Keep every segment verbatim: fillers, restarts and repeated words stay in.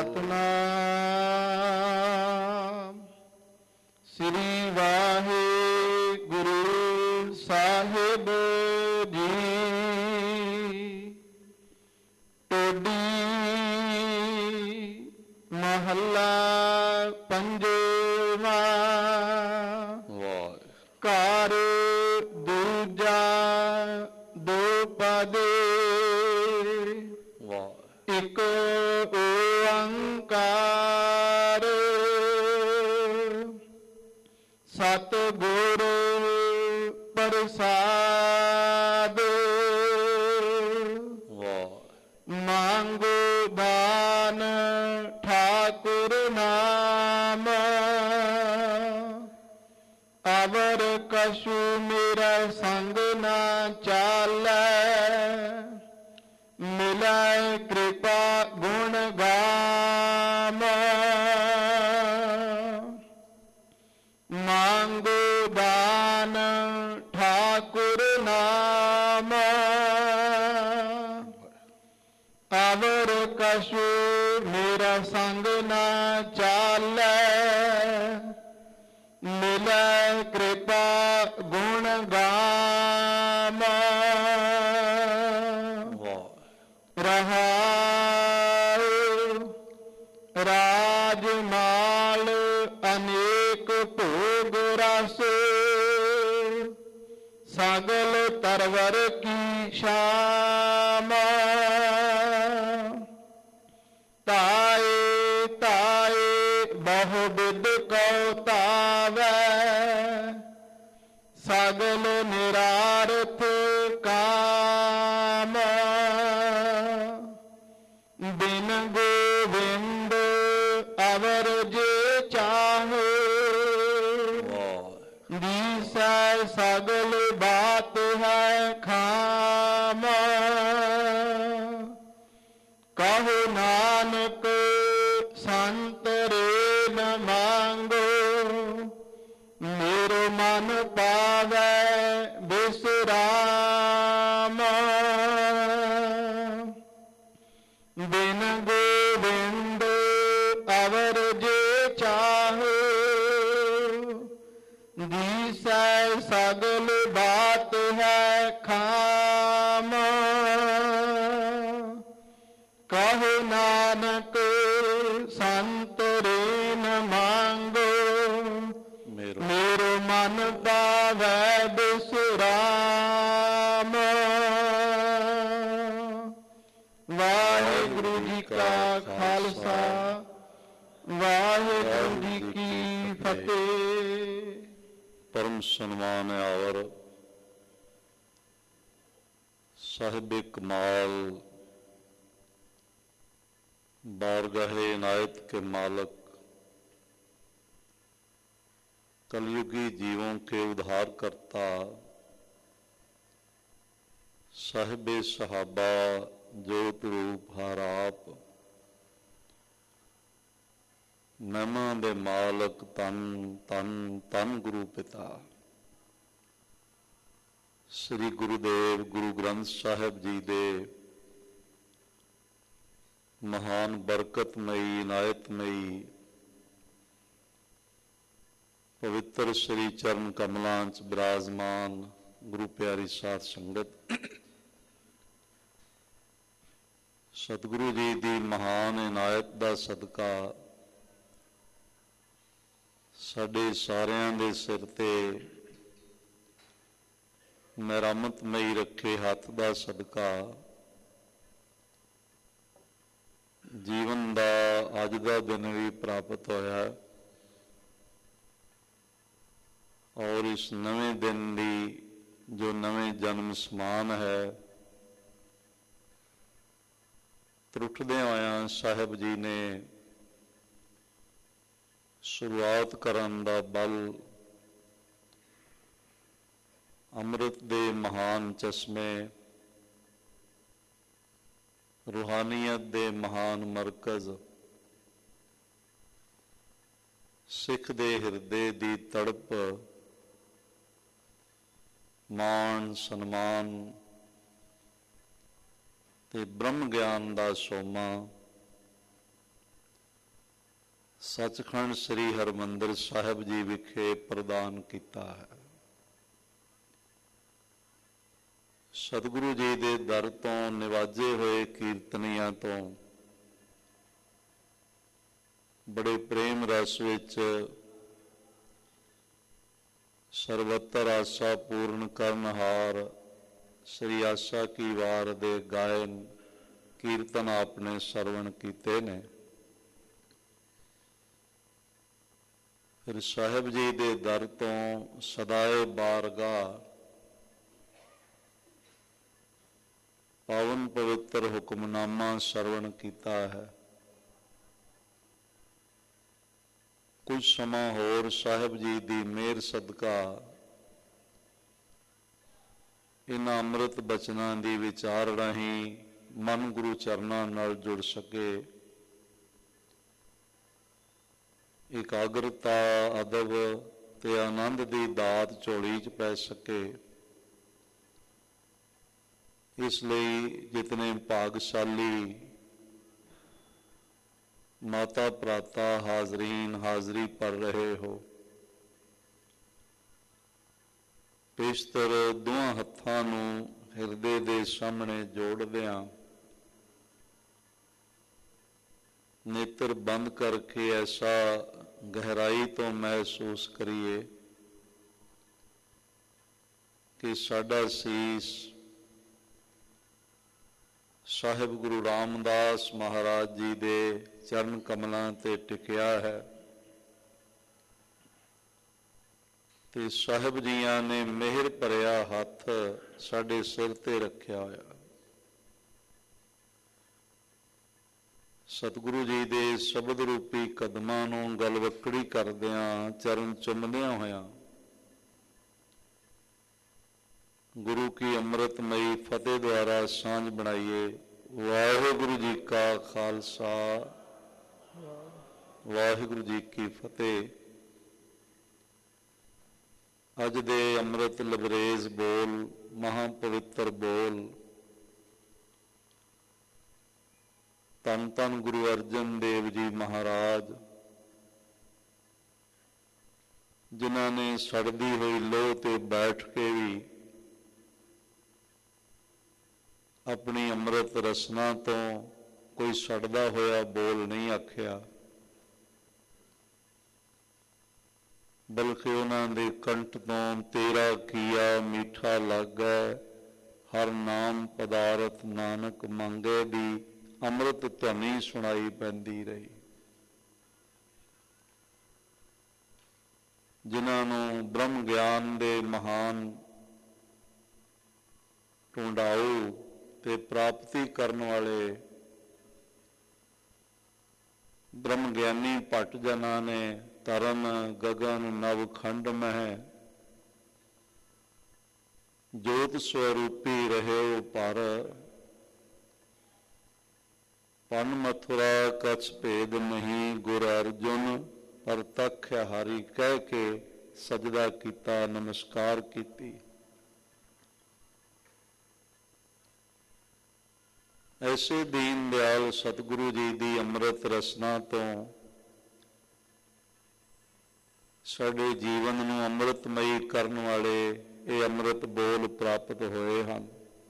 ਸਤਨਾਮ ਸ੍ਰੀ ਵਾਹਿਗੁਰੂ ਸਾਹਿਬ ਜੀ। ਟੋਡੀ ਮਹੱਲਾ ਪੰਜਵਾਂ। ਘਰ ਦੂਜਾ ਦੋ ਪਦੇ ਇਕ ਓੰਕਾਰ ਸਤਿਗੁਰ ਪ੍ਰਸਾਦ। ਮੰਗੋ ਦਾਨ ਠਾਕੁਰ ਨਾਮ ਅਵਰ ਕਛੂ ਮੇਰਾ ਸੰਗ ਨਾ ਚਾਲੈ। ਮਿਲੈ ਕਿਰਪਾ ਗੁਣ ਗਾਮ ਮੰਗੋ ਦਾਨ ਠਾਕੁਰ ਨਾਮ ਅਵਰ ਕਛੂ ਮੇਰਾ ਸੰਗ ਨਾ ਚਾਲੈ। ਮਿਲੈ ਕਿਰਪਾ ਗੁਣ ਗਾਮ ਰਹਾਉ। ਰਾਜ ਮਾਲ ਅਨੇਕ ਭੋਗ ਰਸ ਸਗਲ ਤਰਵਰ ਕੀ ਸ਼ਾਮ। ਤਾਏ ਤਾਏ ਬਹੁ ਬਿਦ ਕਉ ਤਾਵੈ ਸਗਲ ਨਿਰਾਰਥ ਕਾਮ। ਬਿਨ ਗੋਵਿੰਦ ਅਵਰ ਜੇ ਚਾਹੋ ਦੀਸੈ ਸਗਲ ਬਾਤ ਹੈ ਖਾਮ। ਕਹੋ ਨਾਨਕ ਸੰਤ ਰੇ ਨ ਮੰਗੋ ਮੇਰੋ ਮਨ ਪਾਵੈ ਬਿਸਰਾਮ। ਬਿਨ ਗੋਬਿੰਦ ਅਵਰ ਜੇ ਚਾਹੋ ਦੀਸੈ ਸਗਲ ਬਾਤ ਹੈ ਖਾਮ। ਕਹੋ ਨਾਨਕ ਸੰਤ ਰੇ ਨ ਮੰਗੋ ਮੇਰੋ ਮਨ ਪਾਵੈ ਬਿਸਰਾਮ। ਵਾਹਿਗੁਰੂ ਜੀ ਕਾ ਖਾਲਸਾ ਵਾਹਿਗੁਰੂ ਜੀ ਕੀ ਫਤਿਹ। ਪਰਮ ਸਨਮਾਨ ਆਵਰ ਸਾਹਿਬ ਕਮਾਲ बारगाहे इनायत के मालक कलयुगी जीवों के उद्धार करता साहिबे सहाबा जोत रूप हर आप महिमा दे मालक तन तन तन गुरु पिता श्री गुरुदेव गुरु ग्रंथ साहिब जी दे महान बरकतमयी इनायतमयी पवित्र श्री चरण कमलों च विराजमान गुरु प्यारी साध संगत सतगुरु जी की महान इनायत का सदका साडे सारियां दे सिर ते मेहरमतमई रखे हथ का सदका जीवन का अज का दिन भी प्राप्त होया और इस नवे दिन की जो नवे जन्म समान है त्रुटदे आया साहिब जी ने शुरुआत करन दा बल अमृत दे महान चश्मे रूहानियत दे महान मरकज सिख दे हिरदे दी तड़प मान सन्मान ते ब्रह्म ज्ञान दा सोमा ਸੱਚਖੰਡ ਸ੍ਰੀ ਹਰਿਮੰਦਰ ਸਾਹਿਬ ਜੀ ਵਿਖੇ ਪ੍ਰਦਾਨ ਕੀਤਾ ਹੈ। ਸਤਿਗੁਰੂ ਜੀ ਦੇ ਦਰ ਤੋਂ ਨਿਵਾਜੇ ਹੋਏ ਕੀਰਤਨੀਆਂ ਤੋਂ ਬੜੇ ਪ੍ਰੇਮ ਰਸ ਵਿੱਚ ਸਰਬੱਤਰ ਆਸਾ ਪੂਰਨ ਕਰਨਹਾਰ ਸ੍ਰੀ ਆਸਾ ਕੀ ਵਾਰ ਦੇ ਗਾਇਨ ਕੀਰਤਨ ਆਪਨੇ ਸਰਵਣ ਕੀਤੇ ਨੇ। ਫਿਰ ਸਾਹਿਬ ਜੀ ਦੇ ਦਰ ਤੋਂ ਸਦਾਏ ਬਾਰਗਾਹ ਪਾਵਨ ਪਵਿੱਤਰ ਹੁਕਮਨਾਮਾ ਸਰਵਣ ਕੀਤਾ ਹੈ। ਕੁਝ ਸਮਾਂ ਹੋਰ ਸਾਹਿਬ ਜੀ ਦੀ ਮਿਹਰ ਸਦਕਾ ਇਹਨਾਂ ਅੰਮ੍ਰਿਤ ਬਚਨਾਂ ਦੀ ਵਿਚਾਰ ਰਾਹੀਂ ਮਨ ਗੁਰੂ ਚਰਨਾਂ ਨਾਲ ਜੁੜ ਸਕੇ। ਇਕਾਗਰਤਾ, ਅਦਬ ਤੇ ਆਨੰਦ ਦੀ ਦਾਤ ਝੋਲੀ 'ਚ ਪੈ ਸਕੇ। ਇਸ ਲਈ ਜਿਤਨੇ ਭਾਗਸ਼ਾਲੀ ਮਾਤਾ ਭਰਾਤਾ ਹਾਜ਼ਰੀਨ ਹਾਜ਼ਰੀ ਭਰ ਰਹੇ ਹੋ, ਪੇਸ਼ਤਰ ਦੋਹਾਂ ਹੱਥਾਂ ਨੂੰ ਹਿਰਦੇ ਦੇ ਸਾਹਮਣੇ ਜੋੜਦਿਆਂ ਨੇਤਰ ਬੰਦ ਕਰਕੇ ਐਸਾ ਗਹਿਰਾਈ ਤੋਂ ਮਹਿਸੂਸ ਕਰੀਏ ਕਿ ਸਾਡਾ ਸੀਸ ਸਾਹਿਬ ਗੁਰੂ ਰਾਮਦਾਸ ਮਹਾਰਾਜ ਜੀ ਦੇ ਚਰਨ ਕਮਲਾਂ ਤੇ ਟਿਕਿਆ ਹੈ ਤੇ ਸਾਹਿਬ ਜੀਆਂ ਨੇ ਮਿਹਰ ਭਰਿਆ ਹੱਥ ਸਾਡੇ ਸਿਰ ਤੇ ਰੱਖਿਆ ਹੋਇਆ। ਸਤਿਗੁਰੂ ਜੀ ਦੇ ਸ਼ਬਦ ਰੂਪੀ ਕਦਮਾਂ ਨੂੰ ਗਲਵੱਕੜੀ ਕਰਦਿਆਂ ਚਰਨ ਚੁੰਮਦਿਆਂ ਹੋਇਆਂ ਗੁਰੂ ਕੀ ਅੰਮ੍ਰਿਤਮਈ ਫਤਿਹ ਦੁਆਰਾ ਸਾਂਝ ਬਣਾਈਏ। ਵਾਹਿਗੁਰੂ ਜੀ ਕਾ ਖਾਲਸਾ, ਵਾਹਿਗੁਰੂ ਜੀ ਕੀ ਫਤਿਹ। ਅੱਜ ਦੇ ਅੰਮ੍ਰਿਤ ਲਬਰੇਜ਼ ਬੋਲ, ਮਹਾਪਵਿੱਤਰ ਬੋਲ ਧੰਨ ਧੰਨ ਗੁਰੂ ਅਰਜਨ ਦੇਵ ਜੀ ਮਹਾਰਾਜ, ਜਿਨ੍ਹਾਂ ਨੇ ਸੜਦੀ ਹੋਈ ਲੋਹ ਤੇ ਬੈਠ ਕੇ ਵੀ ਆਪਣੀ ਅੰਮ੍ਰਿਤ ਰਸਨਾ ਤੋਂ ਕੋਈ ਸੜਦਾ ਹੋਇਆ ਬੋਲ ਨਹੀਂ ਆਖਿਆ, ਬਲਕਿ ਉਹਨਾਂ ਦੇ ਕੰਠ ਤੋਂ ਤੇਰਾ ਕੀਆ ਮੀਠਾ ਲੱਗੈ, ਹਰ ਨਾਮ ਪਦਾਰਥ ਨਾਨਕ ਮੰਗੇ ਦੀ ਅੰਮ੍ਰਿਤ ਧੁਨੀ ਸੁਣਾਈ ਪੈਂਦੀ ਰਹੀ। ਜਿਨ੍ਹਾਂ ਨੂੰ ਬ੍ਰਹਮ ਗਿਆਨ ਦੇ ਮਹਾਨ ਢੂੰਡਾਊ ਤੇ ਪ੍ਰਾਪਤੀ ਕਰਨ ਵਾਲੇ ਬ੍ਰਹਮ ਗਿਆਨੀ ਭੱਟ ਜਨਾਂ ਨੇ ਤਰਨ ਗਗਨ ਨਵ ਖੰਡ ਮਹਿ ਜੋਤ ਸਵਰੂਪੀ ਰਹੇ ਪਰ, ਪਨ ਮਥੁਰਾ ਕਛ ਭੇਦ ਨਹੀਂ ਗੁਰ ਅਰਜੁਨ, ਪਰ ਤਖ ਹਾਰੀ ਕਹਿ ਕੇ ਸਜਦਾ ਕੀਤਾ, ਨਮਸਕਾਰ ਕੀਤੀ। ਐਸੇ ਦੀਨ ਦਿਆਲ ਸਤਿਗੁਰੂ ਜੀ ਦੀ ਅੰਮ੍ਰਿਤ ਰਸਨਾ ਤੋਂ ਸਾਡੇ ਜੀਵਨ ਨੂੰ ਅੰਮ੍ਰਿਤਮਈ ਕਰਨ ਵਾਲੇ ਇਹ ਅੰਮ੍ਰਿਤ ਬੋਲ ਪ੍ਰਾਪਤ ਹੋਏ ਹਨ,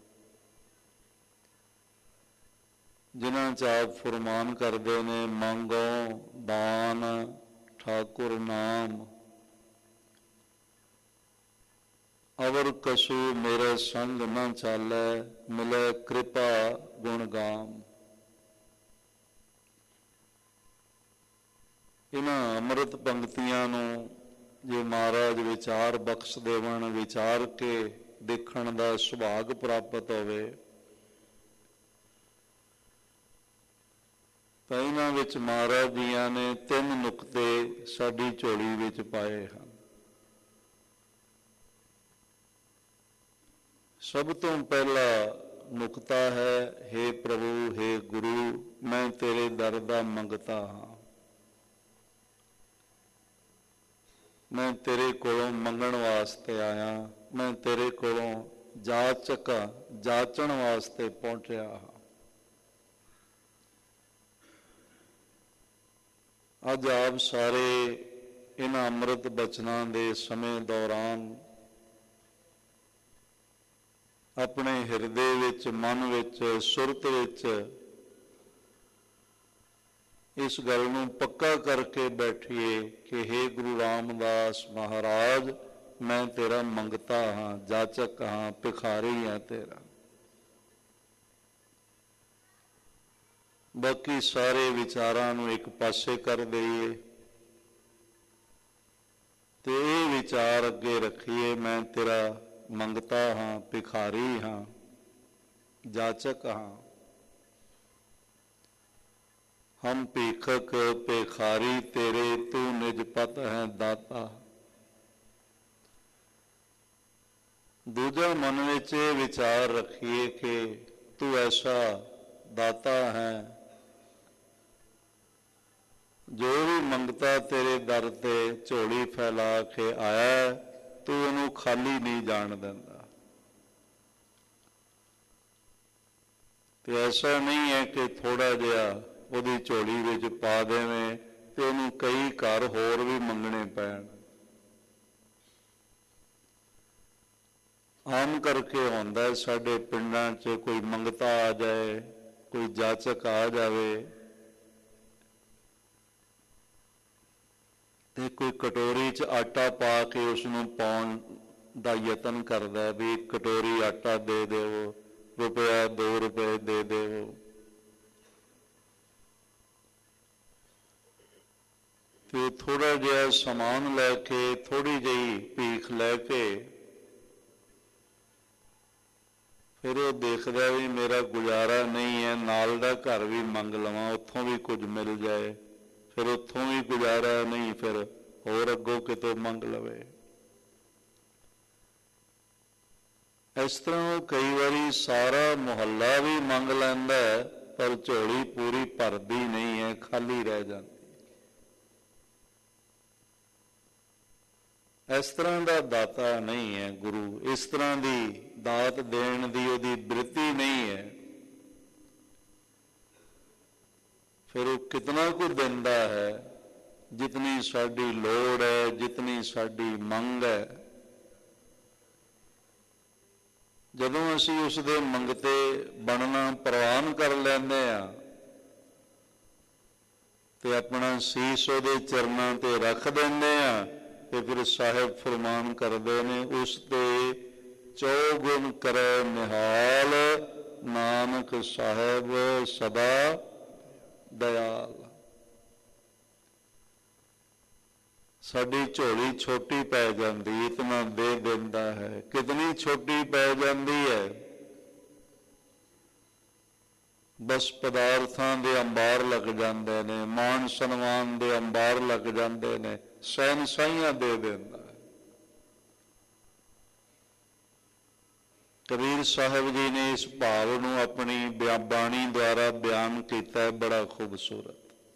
ਜਿਨ੍ਹਾਂ 'ਚ ਆਪ ਫੁਰਮਾਨ ਕਰਦੇ ਨੇ, ਮੰਗੋ ਦਾਨ ਠਾਕੁਰ ਨਾਮ, ਅਵਰ ਕਛੂ ਮੇਰੇ ਸੰਗ ਨਾ ਚਾਲੈ, ਮਿਲੇ ਕਿਰਪਾ ਗੁਣ ਗਾਮ। ਇਹਨਾਂ ਅੰਮ੍ਰਿਤ ਪੰਕਤੀਆਂ ਨੂੰ ਜੇ ਮਹਾਰਾਜ ਵਿਚਾਰ ਬਖਸ਼ ਦੇਵਣ, ਵਿਚਾਰ ਕੇ ਦੇਖਣ ਦਾ ਸੁਭਾਗ ਪ੍ਰਾਪਤ ਹੋਵੇ ਤਾਂ ਇਹਨਾਂ ਵਿੱਚ ਮਹਾਰਾਜ ਜੀਆਂ ਨੇ ਤਿੰਨ ਨੁਕਤੇ ਸਾਡੀ ਝੋਲੀ ਵਿੱਚ ਪਾਏ ਹਨ। ਸਭ ਤੋਂ ਪਹਿਲਾ ਨੁਕਤਾ ਹੈ, ਹੇ ਪ੍ਰਭੂ, ਹੇ ਗੁਰੂ, ਮੈਂ ਤੇਰੇ ਦਰ ਦਾ ਮੰਗਤਾ ਹਾਂ। ਮੈਂ ਤੇਰੇ ਕੋਲੋਂ ਮੰਗਣ ਵਾਸਤੇ ਆਇਆ, ਮੈਂ ਤੇਰੇ ਕੋਲੋਂ ਜਾਚਕ ਜਾਚਣ ਵਾਸਤੇ ਪਹੁੰਚਿਆ ਹਾਂ। ਅੱਜ ਆਪ ਸਾਰੇ ਇਹਨਾਂ ਅੰਮ੍ਰਿਤ ਬਚਨਾਂ ਦੇ ਸਮੇਂ ਦੌਰਾਨ ਆਪਣੇ ਹਿਰਦੇ ਵਿੱਚ, ਮਨ ਵਿੱਚ, ਸੁਰਤ ਵਿੱਚ ਇਸ ਗੱਲ ਨੂੰ ਪੱਕਾ ਕਰਕੇ ਬੈਠੀਏ ਕਿ ਹੇ ਗੁਰੂ ਰਾਮਦਾਸ ਮਹਾਰਾਜ, ਮੈਂ ਤੇਰਾ ਮੰਗਤਾ ਹਾਂ, ਜਾਚਕ ਹਾਂ, ਭਿਖਾਰੀ ਹਾਂ ਤੇਰਾ। ਬਾਕੀ ਸਾਰੇ ਵਿਚਾਰਾਂ ਨੂੰ ਇੱਕ ਪਾਸੇ ਕਰ ਦਈਏ ਤੇ ਇਹ ਵਿਚਾਰ ਅੱਗੇ ਰੱਖੀਏ, ਮੈਂ ਤੇਰਾ ਮੰਗਤਾ ਹਾਂ, ਭਿਖਾਰੀ ਹਾਂ, ਜਾਚਕ ਹਾਂ। ਹਮ ਭੀਖਕ ਭਿਖਾਰੀ ਤੇਰੇ, ਤੂੰ ਨਿਜ ਪਤ ਹੈ ਦਾਤਾ। ਦੂਜਾ ਮਨ ਵਿੱਚ ਇਹ ਵਿਚਾਰ ਰੱਖੀਏ ਕਿ ਤੂੰ ਐਸਾ ਦਾਤਾ ਹੈ, ਜੋ ਵੀ ਮੰਗਤਾ ਤੇਰੇ ਦਰ ਤੇ ਝੋਲੀ ਫੈਲਾ ਕੇ ਆਇਆ, ਤੂੰ ਉਹਨੂੰ ਖਾਲੀ ਨਹੀਂ ਜਾਣ ਦਿੰਦਾ। ਤੇ ਐਸਾ ਨਹੀਂ ਹੈ ਕਿ ਥੋੜਾ ਜਿਹਾ ਉਹਦੀ ਝੋਲੀ ਵਿੱਚ ਪਾ ਦੇਵੇਂ ਤੇ ਉਹਨੂੰ ਕਈ ਘਰ ਹੋਰ ਵੀ ਮੰਗਣੇ ਪੈਣ। ਆਮ ਕਰਕੇ ਹੁੰਦਾ ਸਾਡੇ ਪਿੰਡਾਂ 'ਚ ਕੋਈ ਮੰਗਤਾ ਆ ਜਾਏ, ਕੋਈ ਜਾਚਕ ਆ ਜਾਵੇ ਤੇ ਕੋਈ ਕਟੋਰੀ 'ਚ ਆਟਾ ਪਾ ਕੇ ਉਸਨੂੰ ਪਾਉਣ ਦਾ ਯਤਨ ਕਰਦਾ ਵੀ ਇੱਕ ਕਟੋਰੀ ਆਟਾ ਦੇ ਦਿਓ, ਰੁਪਇਆ ਦੋ ਰੁਪਏ ਦੇ ਦਿਓ। ਤੇ ਥੋੜਾ ਜਿਹਾ ਸਮਾਨ ਲੈ ਕੇ, ਥੋੜੀ ਜਿਹੀ ਭੀਖ ਲੈ ਕੇ ਫਿਰ ਉਹ ਦੇਖਦਾ ਵੀ ਮੇਰਾ ਗੁਜ਼ਾਰਾ ਨਹੀਂ ਹੈ, ਨਾਲ ਦਾ ਘਰ ਵੀ ਮੰਗ ਲਵਾਂ, ਉੱਥੋਂ ਵੀ ਕੁਝ ਮਿਲ ਜਾਏ, ਫਿਰ ਉੱਥੋਂ ਵੀ ਗੁਜ਼ਾਰਾ ਨਹੀਂ, ਫਿਰ ਹੋਰ ਅੱਗੋਂ ਕਿਤੋਂ ਮੰਗ ਲਵੇ। ਇਸ ਤਰ੍ਹਾਂ ਉਹ ਕਈ ਵਾਰੀ ਸਾਰਾ ਮੁਹੱਲਾ ਵੀ ਮੰਗ ਲੈਂਦਾ ਪਰ ਝੋਲੀ ਪੂਰੀ ਭਰਦੀ ਨਹੀਂ ਹੈ, ਖਾਲੀ ਰਹਿ ਜਾਂਦੀ। ਇਸ ਤਰ੍ਹਾਂ ਦਾ ਦਾਤਾ ਨਹੀਂ ਹੈ ਗੁਰੂ, ਇਸ ਤਰ੍ਹਾਂ ਦੀ ਦਾਤ ਦੇਣ ਦੀ ਉਹਦੀ ਬ੍ਰਿਤੀ ਨਹੀਂ ਹੈ। ਫਿਰ ਉਹ ਕਿਤਨਾ ਕੁ ਦਿੰਦਾ ਹੈ, ਜਿਤਨੀ ਸਾਡੀ ਲੋੜ ਹੈ, ਜਿਤਨੀ ਸਾਡੀ ਮੰਗ ਹੈ। ਜਦੋਂ ਅਸੀਂ ਉਸ ਦੇ ਮੰਗਤੇ ਬਣਨਾ ਪ੍ਰਵਾਨ ਕਰ ਲੈਂਦੇ ਹਾਂ ਤੇ ਆਪਣਾ ਸੀਸ ਉਹਦੇ ਚਰਨਾਂ ਤੇ ਰੱਖ ਦਿੰਦੇ ਹਾਂ ਤੇ ਫਿਰ ਸਾਹਿਬ ਫਰਮਾਨ ਕਰਦੇ ਨੇ, ਉਸ ਤੇ ਚੌਗੁਣ ਕਰੈ ਨਿਹਾਲ, ਨਾਨਕ ਸਾਹਿਬ ਸਦਾ ਦਇਆਲ। ਸਾਡੀ ਝੋਲੀ ਛੋਟੀ ਪੈ ਜਾਂਦੀ, ਇਤਨਾ ਦੇ ਦਿੰਦਾ ਹੈ। ਕਿਤਨੀ ਛੋਟੀ ਪੈ ਜਾਂਦੀ ਹੈ, ਬਸ ਪਦਾਰਥਾਂ ਦੇ ਅੰਬਾਰ ਲੱਗ ਜਾਂਦੇ ਨੇ, ਮਾਣ ਸਨਮਾਨ ਦੇ ਅੰਬਾਰ ਲੱਗ ਜਾਂਦੇ ਨੇ, ਸ਼ਹਿਨਸ਼ਾਹੀਆਂ ਦੇ ਦਿੰਦਾ ਹੈ। ਕਬੀਰ ਸਾਹਿਬ ਜੀ ਨੇ ਇਸ ਭਾਵ ਨੂੰ ਆਪਣੀ ਬਾਣੀ ਦੁਆਰਾ ਬਿਆਨ ਕੀਤਾ ਹੈ, ਬੜਾ ਖੂਬਸੂਰਤ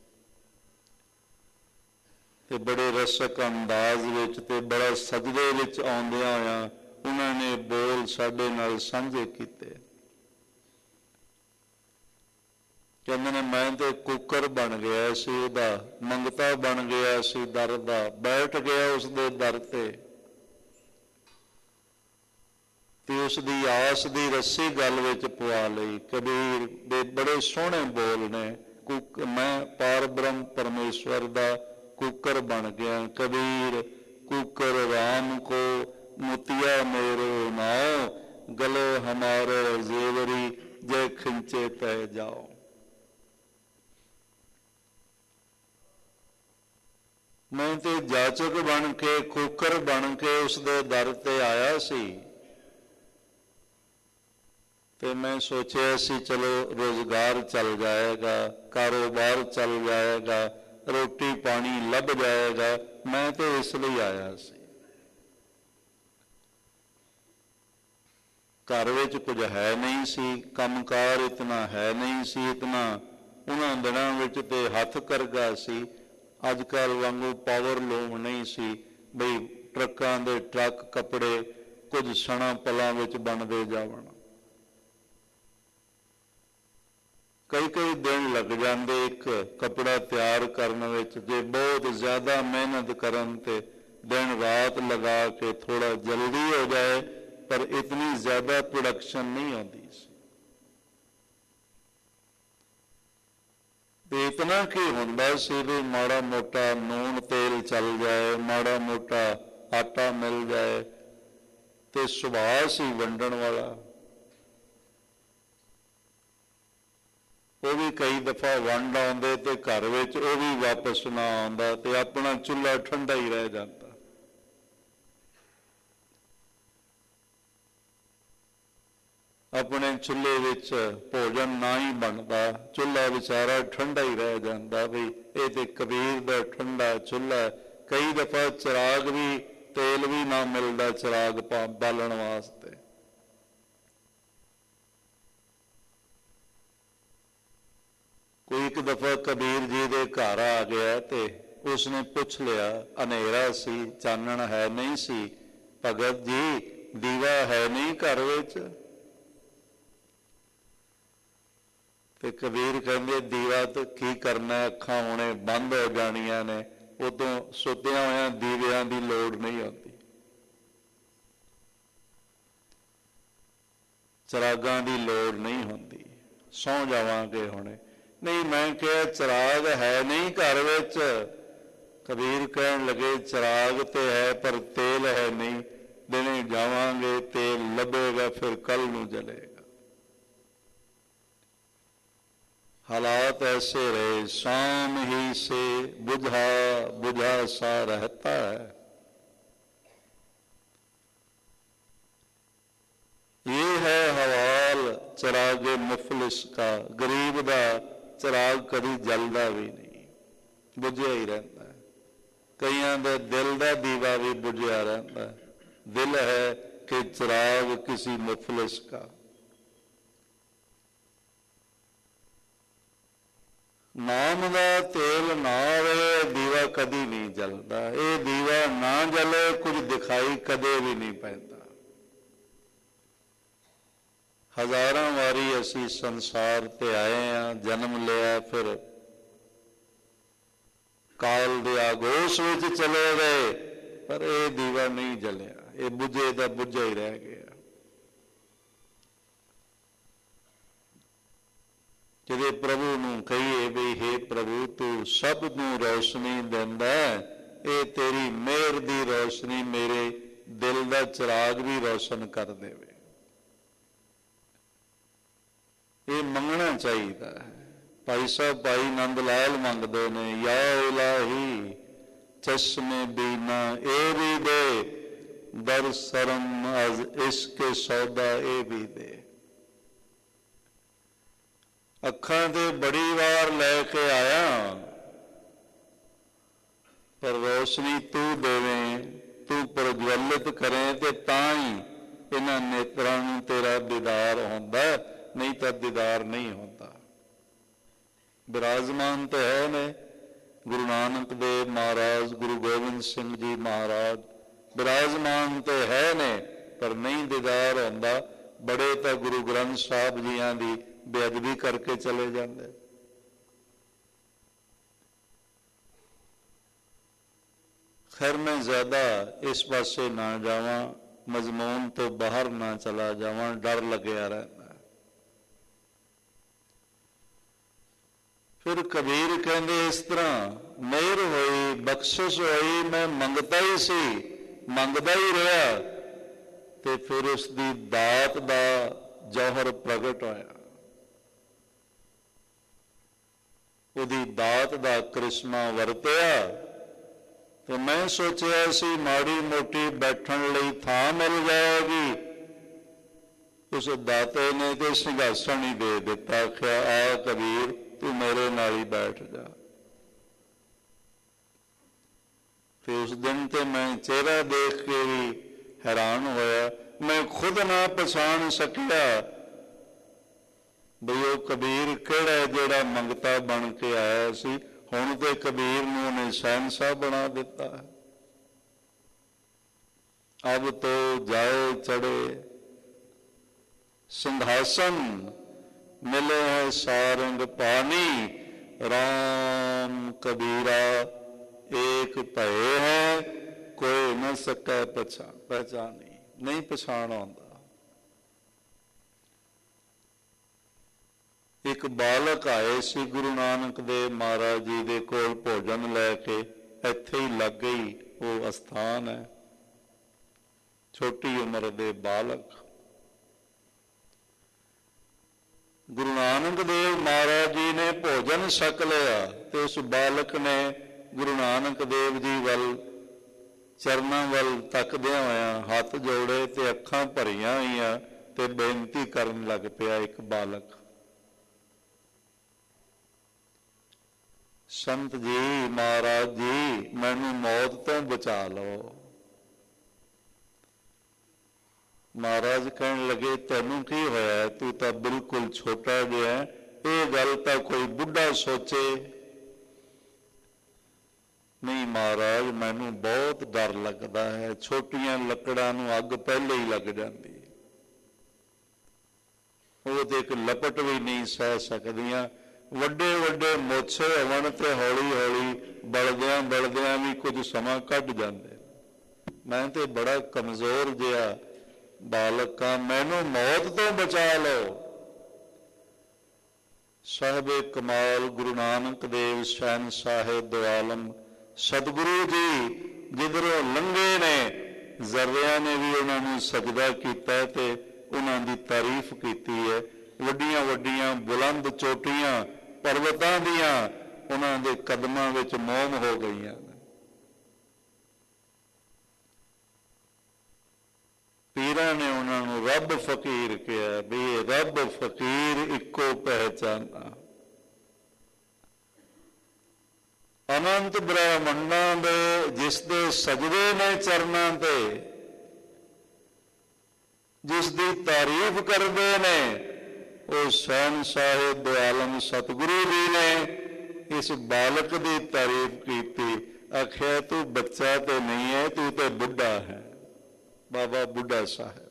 ਤੇ ਬੜੇ ਰਸਕ ਅੰਦਾਜ਼ ਵਿੱਚ ਤੇ ਬੜਾ ਸਜਦੇ ਵਿੱਚ ਆਉਂਦਿਆਂ ਹੋਇਆਂ ਉਹਨਾਂ ਨੇ ਬੋਲ ਸਾਡੇ ਨਾਲ ਸਾਂਝੇ ਕੀਤੇ। ਕਹਿੰਦੇ ਨੇ, ਮੈਂ ਤੇ ਕੁੱਕਰ ਬਣ ਗਿਆ ਸੀ, ਉਹਦਾ ਮੰਗਤਾ ਬਣ ਗਿਆ ਸੀ ਦਰ ਦਾ, ਬੈਠ ਗਿਆ ਉਸ ਦੇ ਦਰ ਤੇ ਤੇ ਉਸ ਦੀ ਆਸ ਦੀ ਰੱਸੀ ਗੱਲ ਵਿੱਚ ਪਵਾ ਲਈ। ਕਬੀਰ ਦੇ ਬੜੇ ਸੋਹਣੇ ਬੋਲ ਨੇ, ਕੁੱਕ ਮੈਂ ਪਾਰ ਬ੍ਰਹਮ ਪਰਮੇਸ਼ਵਰ ਦਾ ਕੁੱਕਰ ਬਣ ਗਿਆ। ਕਬੀਰ ਕੁੱਕਰ ਰਾਮ ਕੋ ਮੁਤਿਆ ਮੇਰੇ ਨਾਉ, ਗਲੇ ਹਮਾਰੇ ਜ਼ੇਵਰੀ ਜੇ ਖਿੰਚੇ ਪੈ ਜਾਓ। ਮੈਂ ਤੇ ਜਾਚਕ ਬਣ ਕੇ, ਕੁੱਕਰ ਬਣ ਕੇ ਉਸ ਦੇ ਦਰ ਤੇ ਆਇਆ ਸੀ ਤੇ ਮੈਂ ਸੋਚਿਆ ਸੀ ਚਲੋ ਰੁਜ਼ਗਾਰ ਚੱਲ ਜਾਏਗਾ, ਕਾਰੋਬਾਰ ਚੱਲ ਜਾਏਗਾ, ਰੋਟੀ ਪਾਣੀ ਲੱਭ ਜਾਏਗਾ। ਮੈਂ ਤੇ ਇਸ ਲਈ ਆਇਆ ਸੀ। ਘਰ ਵਿੱਚ ਕੁਝ ਹੈ ਨਹੀਂ ਸੀ, ਕੰਮਕਾਰ ਇਤਨਾ ਹੈ ਨਹੀਂ ਸੀ, ਇਤਨਾ ਉਹਨਾਂ ਦਿਨਾਂ ਵਿੱਚ ਤੇ ਹੱਥ ਕਰਗਾ ਸੀ। ਅੱਜ ਕੱਲ੍ਹ ਵਾਂਗੂ ਪਾਵਰ ਲੂਮ ਨਹੀਂ ਸੀ ਬਈ ਟਰੱਕਾਂ ਦੇ ਟਰੱਕ ਕੱਪੜੇ ਕੁਝ ਸਣਾ ਪਲਾਂ ਵਿੱਚ ਬਣਦੇ ਜਾਵਣ। ਕਈ ਕਈ ਦਿਨ ਲੱਗ ਜਾਂਦੇ ਇੱਕ ਕੱਪੜਾ ਤਿਆਰ ਕਰਨ ਵਿੱਚ। ਜੇ ਬਹੁਤ ਜ਼ਿਆਦਾ ਮਿਹਨਤ ਕਰਨ ਤੇ ਦਿਨ ਰਾਤ ਲਗਾ ਕੇ ਥੋੜਾ ਜਲਦੀ ਹੋ ਜਾਏ, ਪਰ ਇਤਨੀ ਜ਼ਿਆਦਾ ਪ੍ਰੋਡਕਸ਼ਨ ਨਹੀਂ ਆਉਂਦੀ ਸੀ। ਤੇ ਇਤਨਾ ਕੀ ਹੁੰਦਾ ਸੀ ਵੀ ਮਾੜਾ ਮੋਟਾ ਨੂਣ ਤੇਲ ਚੱਲ ਜਾਏ, ਮਾੜਾ ਮੋਟਾ ਆਟਾ ਮਿਲ ਜਾਏ, ਤੇ ਸੁਭਾਅ ਸੀ ਵੰਡਣ ਵਾਲਾ। ਉਹ ਵੀ ਕਈ ਦਫਾ ਵੰਡ ਆਉਂਦੇ ਤੇ ਘਰ ਵਿੱਚ ਉਹ ਵੀ ਵਾਪਸ ਨਾ ਆਉਂਦਾ ਤੇ ਆਪਣਾ ਚੁੱਲ੍ਹਾ ਠੰਡਾ ਹੀ ਰਹਿ ਜਾਂਦਾ। ਆਪਣੇ ਚੁੱਲ੍ਹੇ ਵਿੱਚ ਭੋਜਨ ਨਾ ਹੀ ਬਣਦਾ, ਚੁੱਲ੍ਹਾ ਵਿਚਾਰਾ ਠੰਡਾ ਹੀ ਰਹਿ ਜਾਂਦਾ। ਵੀ ਇਹ ਤੇ ਕਬੀਰ ਦਾ ਠੰਡਾ ਚੁੱਲ੍ਹਾ। ਕਈ ਦਫਾ ਚਿਰਾਗ ਵੀ, ਤੇਲ ਵੀ ਨਾ ਮਿਲਦਾ ਚਿਰਾਗ ਬਾਲਣ ਵਾਸਤੇ। ਕੋਈ ਇੱਕ ਦਫਾ ਕਬੀਰ ਜੀ ਦੇ ਘਰ ਆ ਗਿਆ ਤੇ ਉਸਨੇ ਪੁੱਛ ਲਿਆ, ਹਨੇਰਾ ਸੀ, ਚਾਨਣ ਹੈ ਨਹੀਂ ਸੀ, ਭਗਤ ਜੀ ਦੀਵਾ ਹੈ ਨਹੀਂ ਘਰ ਵਿੱਚ? ਤੇ ਕਬੀਰ ਕਹਿੰਦੇ ਦੀਵਾ ਤਾਂ ਕੀ ਕਰਨਾ, ਅੱਖਾਂ ਹੁਣੇ ਬੰਦ ਹੋ ਜਾਣੀਆਂ ਨੇ, ਉਦੋਂ ਸੁੱਤਿਆਂ ਹੋਇਆਂ ਦੀਵਿਆਂ ਦੀ ਲੋੜ ਨਹੀਂ ਆਉਂਦੀ, ਚਿਰਾਗਾਂ ਦੀ ਲੋੜ ਨਹੀਂ ਹੁੰਦੀ, ਸੌਂ ਜਾਵਾਂਗੇ ਹੁਣੇ। ਨਹੀਂ, ਮੈਂ ਕਿਹਾ ਚਿਰਾਗ ਹੈ ਨਹੀਂ ਘਰ ਵਿੱਚ। ਕਬੀਰ ਕਹਿਣ ਲੱਗੇ ਚਿਰਾਗ ਤੇ ਹੈ ਪਰ ਤੇਲ ਹੈ ਨਹੀਂ, ਦਿਨੇ ਜਾਵਾਂਗੇ ਤੇਲ ਲੱਭੇਗਾ, ਫਿਰ ਕੱਲ ਨੂੰ ਜਲੇਗਾ। हालात ऐसे रहे, शाम ही से बुझा बुझा सा रहता है। ये है हवाल चिराग मुफलिस का। गरीब का चिराग कभी जलदा भी नहीं, बुझिया ही रहता है। कईयां दे दिल का दीवा भी बुझिया रहता है। दिल है कि चिराग किसी मुफलिस का। नाम का तेल ना आवे दीवा कदी नहीं जलता। ये दीवा ना जले कुछ दिखाई कदे भी नहीं पैंदा। हजारां वारी असी संसार ते आए हैं, जन्म लिया, फिर काल दे आगोश विच चले गए, पर यह दीवा नहीं जलिया, ये बुझे दा बुझा ही रह गया। जिहदे प्रभु नूं कहिए भी हे प्रभु तू सब नूं रोशनी दिंदा है, ये तेरी मेहर दी रोशनी मेरे दिल दा चिराग भी रोशन कर देवे। ये मंगना चाहिए है। भाई साहब भाई नंद लाल मंगते ने, या इलाही चश्मे बीना ए भी दे, दर सरम अज इश्क सौदा ए भी दे। ਅੱਖਾਂ ਤੇ ਬੜੀ ਵਾਰ ਲੈ ਕੇ ਆਇਆ, ਪਰ ਰੋਸ਼ਨੀ ਤੂੰ ਦੇਵੇਂ, ਤੂੰ ਪ੍ਰਜਵਲਿਤ ਕਰੇ ਤੇ ਤਾਂ ਹੀ ਇਹਨਾਂ ਨੇਤਰਾਂ ਨੂੰ ਤੇਰਾ ਦੀਦਾਰ ਹੁੰਦਾ, ਨਹੀਂ ਤਾਂ ਦੀਦਾਰ ਨਹੀਂ ਹੁੰਦਾ। ਵਿਰਾਜਮਾਨ ਤਾਂ ਹੈ ਨੇ ਗੁਰੂ ਨਾਨਕ ਦੇਵ ਮਹਾਰਾਜ, ਗੁਰੂ ਗੋਬਿੰਦ ਸਿੰਘ ਜੀ ਮਹਾਰਾਜ, ਵਿਰਾਜਮਾਨ ਤਾਂ ਹੈ ਨੇ, ਪਰ ਨਹੀਂ ਦੀਦਾਰ ਹੁੰਦਾ। ਬੜੇ ਤਾਂ ਗੁਰੂ ਗ੍ਰੰਥ ਸਾਹਿਬ ਜੀਆਂ ਦੀ ਬੇਅਦਬੀ करके चले जाते। खैर मैं ज्यादा इस पासे ना जावा, मजमून तो बाहर ना चला जावा, डर लग्या रहता। फिर कबीर कहते इस तरह मेहर होई, बख्शिश होई, मैं मंगता ही सी, मंगता ही रहा, ते फिर उसकी दात दा जौहर प्रगट होया। ਉਹਦੀ ਦਾਤ ਦਾ ਕ੍ਰਿਸ਼ਮਾ ਵਰਤਿਆ ਤੇ ਮੈਂ ਸੋਚਿਆ ਸੀ ਮਾੜੀ ਮੋਟੀ ਬੈਠਣ ਲਈ ਥਾਂ ਮਿਲ ਜਾਏਗੀ। ਉਸ ਦਾਤੇ ਨੇ ਤੇ ਸਿੰਘਾਸਣ ਹੀ ਦੇ ਦਿੱਤਾ। ਆਖਿਆ ਆ ਕਬੀਰ ਤੂੰ ਮੇਰੇ ਨਾਲ ਹੀ ਬੈਠ ਜਾ। ਤੇ ਉਸ ਦਿਨ ਤੇ ਮੈਂ ਚਿਹਰਾ ਦੇਖ ਕੇ ਵੀ ਹੈਰਾਨ ਹੋਇਆ। ਮੈਂ ਖੁਦ ਨਾ ਪਛਾਣ ਸਕਿਆ ਬਈ ਉਹ ਕਬੀਰ ਕਿਹੜਾ ਜਿਹੜਾ ਮੰਗਤਾ ਬਣ ਕੇ ਆਇਆ ਸੀ। ਹੁਣ ਤੇ ਕਬੀਰ ਨੂੰ ਉਹਨੇ ਸ਼ਹਿਨशाह ਬਣਾ ਦਿੱਤਾ। ਅਬ ਤੋ ਜਾਏ ਚੜੇ ਸਿੰਘਾਸਨ मिले है सारंग पानी, राम कबीरा एक भय है, कोई न सकै पहचान पहचानी। नहीं पछाण आउंदा। एक बालक आए सी गुरु नानक देव महाराज जी दे कोल भोजन लैके, इत्थे ही लग गई वो अस्थान है। छोटी उम्र दे बालक गुरु नानक देव महाराज जी ने भोजन छक लिया, तो उस बालक ने गुरु नानक देव जी वल चरणों वल तकदियां होया हाथ जोड़े ते अखां भरियां होईयां ते बेनती करन लग पिया। एक बालक, संत जी महाराज जी मैनू मौत तो बचा लो। महाराज कहन लगे तैनू की होया, तू तो बिल्कुल छोटा जिहा, ये गल तो कोई बुढ़ा सोचे। नहीं महाराज मैनू बहुत डर लगता है, छोटियां लकड़ां नूं अग पहले ही लग जाती, वो तो एक लपट भी नहीं सह सकदियां। वड्डे वड्डे मोछे होवन ते हौली हौली बलदियां बलदियां भी कुछ समा कढ जांदे। मैं तो बड़ा कमजोर जिहा बालक हां, मैनू मौत तो बचा लो। साहिबे कमाल गुरु नानक देव शहन साहिब दो आलम सतगुरु जी जिधरों लंघे ने, जरिया ने भी उन्होंने सजदा किया ते उन्हों की तारीफ की है। वड्डियां वड्डियां बुलंद चोटियां पर्वतां दियां उन्हों के कदमां विच मोम हो गई। पीरां ने उन्होंने रब फकीर कहा भी रब फकीर इको पहचाना। अनंत ब्रह्मंडां दे जिसदे सजदे ने चरनां ते, जिसदी तारीफ करते ने, वो शहन साहिब दो आलम सतगुरु जी ने इस बालक की तारीफ की। आखिया तू बच्चा तो नहीं है, तू तो बुढ़ा है। बाबा बुढ़ा साहब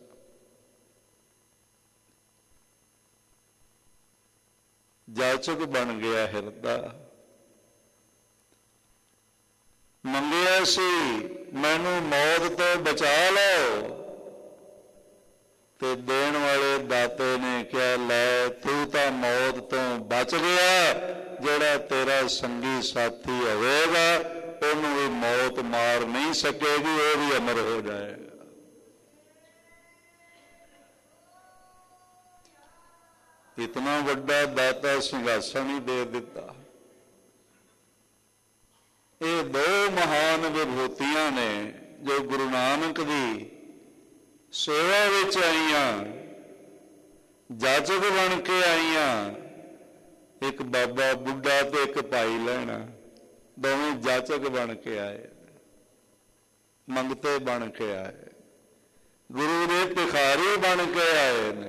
जाचक बन गया हिरदा। मंगिया सी मैनू मौत तो बचा लो, ते देण वाले दाते ने क्या लै तू तो मौत तो बच गया, जेड़ा तेरा संगी साथी होवेगा उन्होंने भी मौत मार नहीं सकेगी, वो भी अमर हो जाएगा। इतना वड्डा दाता सिंहासन ही दे दिता। ये दो महान विभूतियां ने जो गुरु नानक की सेवा विच आईयां, जाचक बन के आईयां। एक बाबा बुढ़ा तो एक भाई लैना, दोवें जाचक बन के आए, मंगते बन के आए, गुरु के भिखारी बन के आए ने।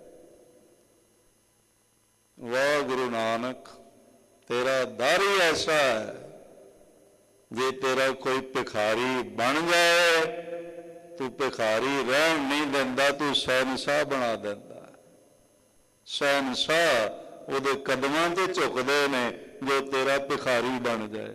वाह गुरु नानक तेरा दर ही ऐसा है, जे तेरा कोई भिखारी बन जाए तू भिखारी रहन नहीं देंदा, तू शहनशाह बना देंदा। शहनशाह उहदे कदमां ते झुकदे ने जो तेरा भिखारी बन जाए।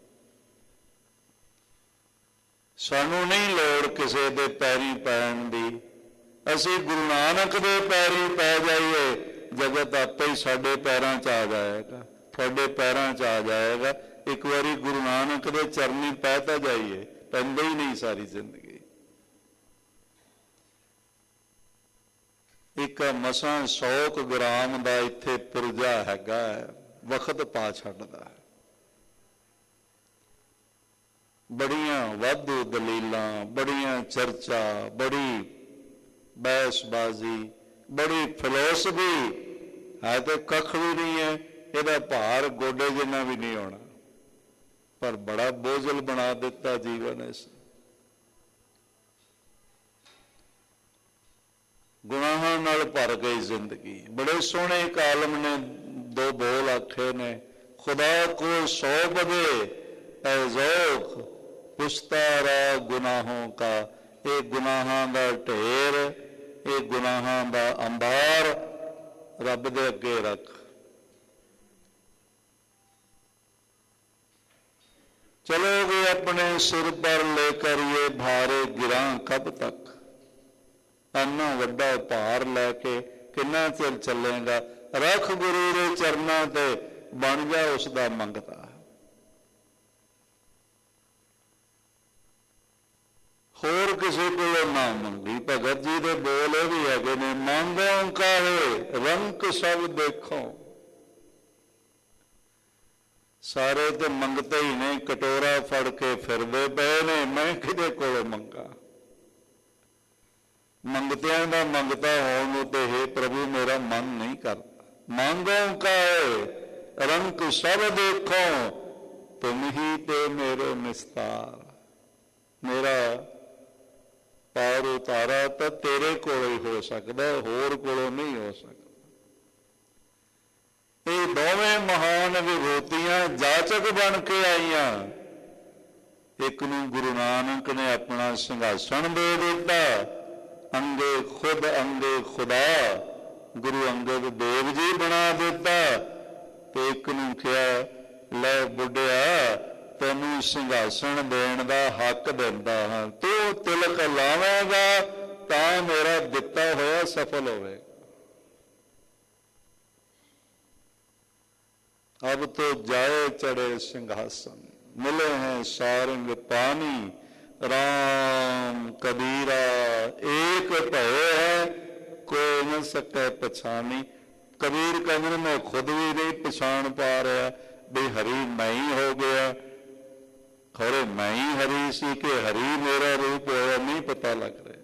सानू नहीं लोड़ किसी दे पैरी पैण दी, असी गुरु नानक दे पैरी पै जाइए, जगत आपे ही साडे पैरां च आ जाएगा, तुहाडे पैरां च आ जाएगा। एक बारी गुरु नानक दे चरनी पै तां जाइए, पैंदे ही नहीं सारी जिंदगी। एक मसां सौ क ग्राम का इत्थे पुरजा हैगा, वक्त पा छड्डदा है। बड़ियां वाधू दलीलां, बड़ियां चर्चा, बड़ी बहसबाजी, बड़ी फिलोसफी है, तो कख भी नहीं है, इहदा भार गोडे जिन्ना भी नहीं होना, पर बड़ा बोझल बना दिता जीवन इस। गुनाहां नाल भर गई जिंदगी। बड़े सोहने एक आलम ने दो बोल आखे ने, खुदा को सौ बदे ऐ ज़ौक़ पुश्तारा गुनाहों का। ये गुनाहां दा ढेर, ये गुनाहां दा अंबार, ਰੱਬ ਦੇ ਅੱਗੇ ਰੱਖ। चलोगे अपने सिर पर लेकर ये भारे गिरा कब तक। अन्ना वड्डा भार लैके किन्ना चिर चलेगा। रख गुरु के चरणों ते बन जा उसका मंगता। होर किसी को ना मंगी। भगत जी के बोल भी है ने, मांगो काहे रंक सब देखो। सारे तो मंगते ही नहीं, कटोरा फड़ के फिरदे पे ने, मैं किदे कोलों मंगा। मंगतियां दा मंगता होने ते हे प्रभु मेरा मन नहीं करता। मांगो काहे रंक सब देखो, तुम ही ते मेरे निस्तार। मेरा पार उतारा तो तेरे कोलों ही हो सकता, होर कोलों नहीं हो सकता। ये दोवें महान विभूतियां जाचक बन के आईयां। एक नूं गुरु नानक ने अपना सिंघासन दे दिता, अंगे खुद अंगे खुदा गुरु अंगद देव जी बना दिता। ते एक नूं कहा, लै बुढ़िया तैनूं सिंघासन देण दा हक दिंदा हां, तू तिलक लावेगा तां मेरा दिता होया सफल होवेगा। अब तो जाए चढ़े सिंहासन, मिले हैं सारंग पानी। राम कबीरा एक भय है, कोई न सके पछानी। कबीर कहते मैं खुद भी नहीं पछाण पा रहा भी हरी मैं ही हो गया। खरे मैं ही हरी सी कि हरी मेरा रूप होया, नहीं पता लग रहा।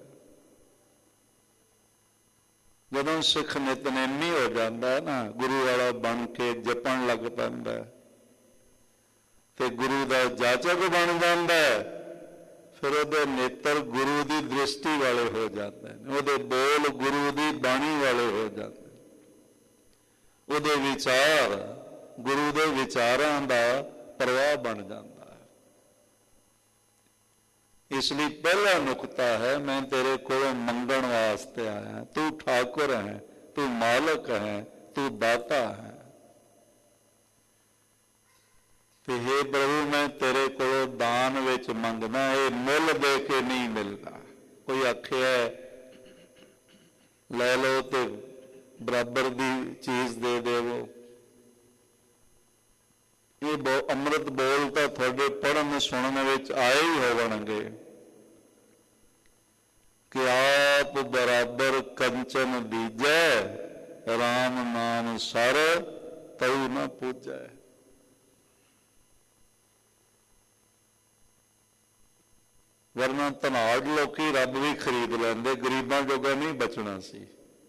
ਜਦੋਂ ਸਿੱਖ ਨਿਤਨੇਮੀ ਹੋ ਜਾਂਦਾ ਹੈ ਨਾ, ਗੁਰੂ ਵਾਲਾ ਬਣ ਕੇ ਜਪਣ ਲੱਗ ਪੈਂਦਾ ਤੇ ਗੁਰੂ ਦਾ ਜਾਚਕ ਬਣ ਜਾਂਦਾ, ਫਿਰ ਉਹਦੇ ਨੇਤਰ ਗੁਰੂ ਦੀ ਦ੍ਰਿਸ਼ਟੀ ਵਾਲੇ ਹੋ ਜਾਂਦੇ ਨੇ, ਉਹਦੇ ਬੋਲ ਗੁਰੂ ਦੀ ਬਾਣੀ ਵਾਲੇ ਹੋ ਜਾਂਦੇ, ਉਹਦੇ ਵਿਚਾਰ ਗੁਰੂ ਦੇ ਵਿਚਾਰਾਂ ਦਾ ਪ੍ਰਵਾਹ ਬਣ ਜਾਂਦਾ। इसलिए पहला नुकता है, मैं तेरे को मंगण वास्ते आया। तू ठाकुर है, तू मालक है, तू दाता है। तो हे प्रभु मैं तेरे को दान विच मंगना, ये मुल दे के नहीं मिलता। कोई आखे लै लो तो बराबर की चीज दे देवो। ये बो अमृत बोल तो थोड़े पढ़न सुनने विच आए ही होवणगे कि आप बराबर कंचन दीजै, राम नाम सर तऊ न पूजै। वरना धनाड़ लोकी रब भी खरीद लेंदे, गरीबां जोगा नहीं बचना सी।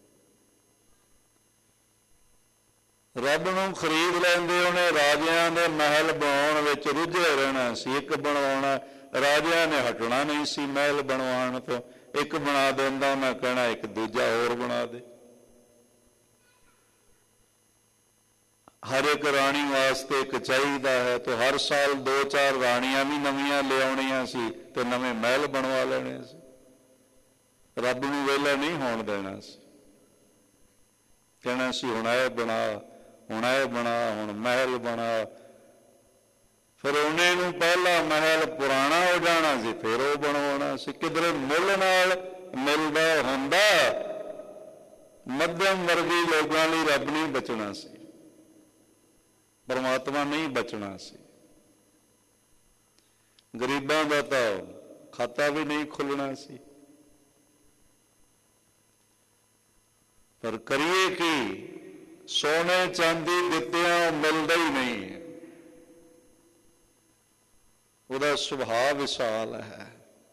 रब नूं खरीद लेंदे, उन्हें राजियां दे महल बनाउण विच रुझे रहना सी। एक बनवाउणा, राजियां ने हटना नहीं सी महल बनवाउण तो। एक बना देंदा, उन्हें कहना एक दूजा होर बना दे। हर एक राणी वास्ते एक चाहिदा है, तो हर साल दो चार राणियां भी नवीं ले आउणियां सी ते नवे महल बनवा लेने सी। रब नूं वेला नहीं होण देना सी, कहना सी हुण ऐ बना, हुण ऐ बना, हुण महल बना। फिर उन्हें नूं पहला महल पुराना हो जाना सी, फिर वो बनवाना सी। किधरे मुल नाल मिलदा हुंदा, मध्यम वर्गी लोगों लिए रब नहीं बचना सी, परमात्मा नहीं बचना सी। गरीबां दा तां खाता भी नहीं खुलना सी। पर करिए कि सोने चांदी दित्तियां मिलदा ही नहीं। ਉਹਦਾ ਸੁਭਾਅ ਵਿਸ਼ਾਲ है,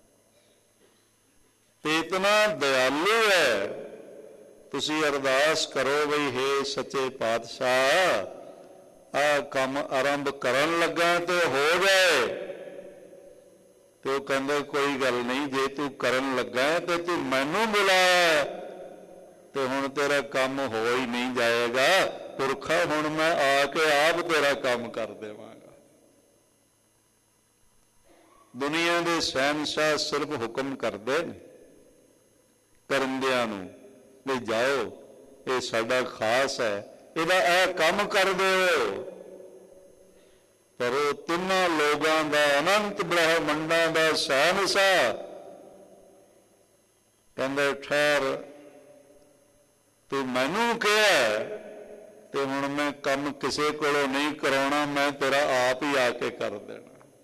ਤੇ ਇਤਨਾ दयालु है। ਤੁਸੀਂ ਅਰਦਾਸ ਕਰੋ ਬਈ हे सच्चे पातशाह आ काम आरंभ करन लगा तो हो जाए। तो वो कहंदे कोई गल नहीं, जे तू करन लगा तो तू मैनू बुलाया तो हुण तेरा काम हो ही नहीं जाएगा। पुरखा हुण मैं आके आप तेरा काम कर देवांगा। दुनिया के शहनशाह सिर्फ हुक्म करते हैं करंदियां नूं भी जाओ ਇਹ ਸਾਡਾ ਖਾਸ ਹੈ, ਇਹਦਾ ਇਹ ਕੰਮ ਕਰਦੇ ਹੋ। ਪਰ ਉਹ ਤਿੰਨਾਂ ਲੋਕਾਂ ਦਾ, ਅਨੰਤ ਬ੍ਰਹਮੰਡਾਂ ਦਾ ਸ਼ਹਿਨਸ਼ਾਹ ਕਹਿੰਦਾ ਠਹਿਰ, ਤੂੰ ਮੈਨੂੰ ਕਿਹਾ ਤੇ ਹੁਣ ਮੈਂ ਕੰਮ ਕਿਸੇ ਕੋਲੋਂ ਨਹੀਂ ਕਰਾਉਣਾ, ਮੈਂ ਤੇਰਾ ਆਪ ਹੀ ਆ ਕੇ ਕਰ ਦੇਣਾ।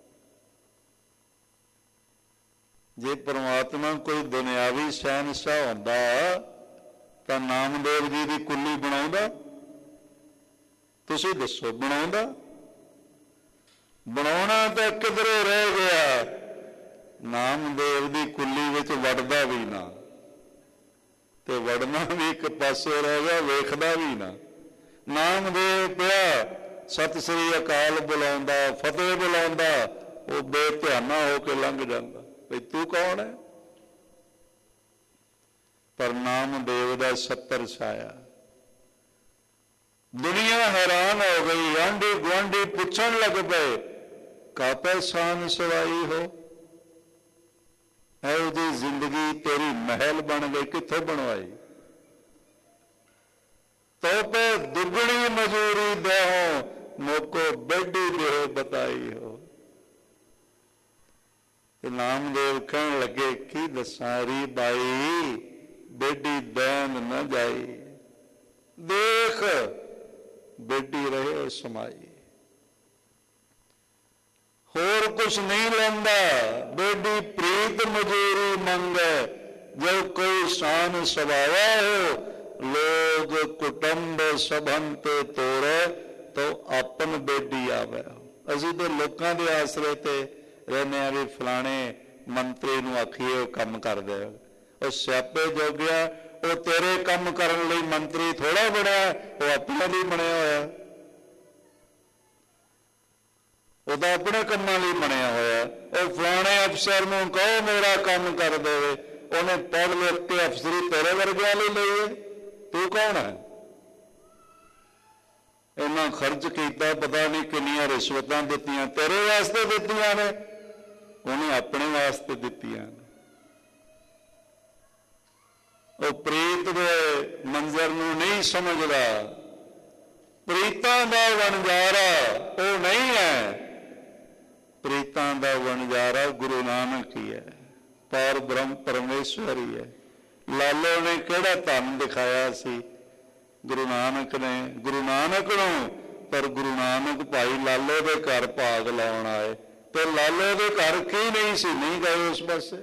ਜੇ ਪਰਮਾਤਮਾ ਕੋਈ ਦੁਨਿਆਵੀ ਸ਼ਹਿਨਸ਼ਾਹ ਹੁੰਦਾ ਤਾਂ ਨਾਮਦੇਵ ਜੀ ਦੀ ਕੁੱਲੀ ਬਣਾਉਂਦਾ? ਤੁਸੀਂ ਦੱਸੋ, ਬਣਾਉਂਦਾ? ਬਣਾਉਣਾ ਤਾਂ ਕਿਧਰੇ ਰਹਿ ਗਿਆ, ਨਾਮਦੇਵ ਦੀ ਕੁੱਲੀ ਵਿੱਚ ਵੜਦਾ ਵੀ ਨਾ, ਤੇ ਵੜਨਾ ਵੀ ਇੱਕ ਪਾਸੇ ਰਹਿ ਗਿਆ, ਵੇਖਦਾ ਵੀ ਨਾ। ਨਾਮਦੇਵ ਪਿਆ ਸਤਿ ਸ੍ਰੀ ਅਕਾਲ ਬੁਲਾਉਂਦਾ, ਫਤਿਹ ਬੁਲਾਉਂਦਾ, ਉਹ ਬੇਧਿਆਨਾ ਹੋ ਕੇ ਲੰਘ ਜਾਂਦਾ, ਵੀ ਤੂੰ ਕੌਣ ਹੈ? ਪਰ ਨਾਮਦੇਵ ਦਾ ਛੱਤਰ ਛਾਇਆ, ਦੁਨੀਆ ਹੈਰਾਨ ਹੋ ਗਈ। ਆਂਢੀ ਗੁਆਂਢੀ ਪੁੱਛਣ ਲੱਗ ਪਏ, ਕਾਪੇ ਸ਼ਾਨ ਸਵਾਈ ਹੋ, ਇਹੋ ਜਿਹੀ ਜ਼ਿੰਦਗੀ ਤੇਰੀ ਮਹਿਲ ਬਣ ਗਈ, ਕਿੱਥੋਂ ਬਣਵਾਈ? ਤੋਪੇ ਦੁਗਣੀ ਮਜ਼ਦੂਰੀ ਦੇਹੋ, ਮੋਕੋ ਬੇਡੀ ਦੇਹ ਬਤਾਈ ਹੋ। ਤੇ ਨਾਮਦੇਵ ਕਹਿਣ ਲੱਗੇ, ਕੀ ਦੱਸਾਂ ਰੀ ਬਾਈ, ਬੇਡੀ ਦੇਣ ਨਾ ਜਾਈ, ਦੇਖ ਬੇਡੀ ਰਹੇ ਸਮਾਈ। ਹੋਰ ਕੁਛ ਨਹੀਂ ਲੈਂਦਾ, ਬੇਡੀ ਪ੍ਰੀਤ ਮਜ਼ਦੂਰੀ ਮੰਗੇ, ਜੋ ਕੋਈ ਸ਼ਾਨ ਸਵਾਵਾ ਹੋ, ਲੋਗ ਕੁਟੁੰਬ ਸਭਨ ਤੇ ਤੋੜੇ, ਤੋ ਆਪਨ ਬੇਡੀ ਆਵੇ। ਅਸੀਂ ਤੇ ਲੋਕਾਂ ਦੇ ਆਸਰੇ ਤੇ ਰਹਿੰਦੇ ਹਾਂ ਵੀ ਫਲਾਣੇ ਮੰਤਰੀ ਨੂੰ ਆਖੀਏ ਉਹ ਕੰਮ ਕਰ ਦੇ, ਉਹ ਸਿਆਪੇ ਜੋਗਿਆ, ਉਹ ਤੇਰੇ ਕੰਮ ਕਰਨ ਲਈ ਮੰਤਰੀ ਥੋੜਾ ਬਣਿਆ, ਉਹ ਆਪਣੇ ਲਈ ਬਣਿਆ ਹੋਇਆ, ਉਹਦਾ ਆਪਣੇ ਕੰਮਾਂ ਲਈ ਬਣਿਆ ਹੋਇਆ। ਉਹ ਫਲਾਣੇ ਅਫਸਰ ਨੂੰ ਕਹੋ ਮੇਰਾ ਕੰਮ ਕਰ ਦੇਵੇ, ਉਹਨੇ ਪੜ੍ਹ ਲਿਖ ਕੇ ਅਫਸਰੀ ਤੇਰੇ ਵਰਗਿਆਂ ਲਈ ਲਈਏ, ਤੂੰ ਕੌਣ ਹੈ? ਇਹਨਾਂ ਖਰਚ ਕੀਤਾ, ਪਤਾ ਨਹੀਂ ਕਿੰਨੀਆਂ ਰਿਸ਼ਵਤਾਂ ਦਿੱਤੀਆਂ, ਤੇਰੇ ਵਾਸਤੇ ਦਿੱਤੀਆਂ ਨੇ, ਉਹਨੇ ਆਪਣੇ ਵਾਸਤੇ ਦਿੱਤੀਆਂ ਨੇ। ਉਹ ਪ੍ਰੀਤ ਦੇ ਮੰਜ਼ਰ ਨੂੰ ਨਹੀਂ ਸਮਝਦਾ, ਪ੍ਰੀਤਾਂ ਦਾ ਵਣਜਾਰਾ ਉਹ ਨਹੀਂ ਹੈ, ਪ੍ਰੀਤਾਂ ਦਾ ਵਣਜਾਰਾ ਗੁਰੂ ਨਾਨਕ ਹੀ ਹੈ, ਪਰ ਬ੍ਰਹਮ ਪਰਮੇਸ਼ਵਰ ਹੀ ਹੈ। ਲਾਲੋ ਨੇ ਕਿਹੜਾ ਧਨ ਦਿਖਾਇਆ ਸੀ? ਗੁਰੂ ਨਾਨਕ ਨੇ, ਗੁਰੂ ਨਾਨਕ ਨੂੰ। ਪਰ ਗੁਰੂ ਨਾਨਕ ਭਾਈ ਲਾਲੋ ਦੇ ਘਰ ਭਾਗ ਲਾਉਣ ਆਏ, ਤੇ ਲਾਲੋ ਦੇ ਘਰ ਕੀ ਨਹੀਂ ਸੀ, ਨਹੀਂ ਗਏ ਉਸ ਪਾਸੇ।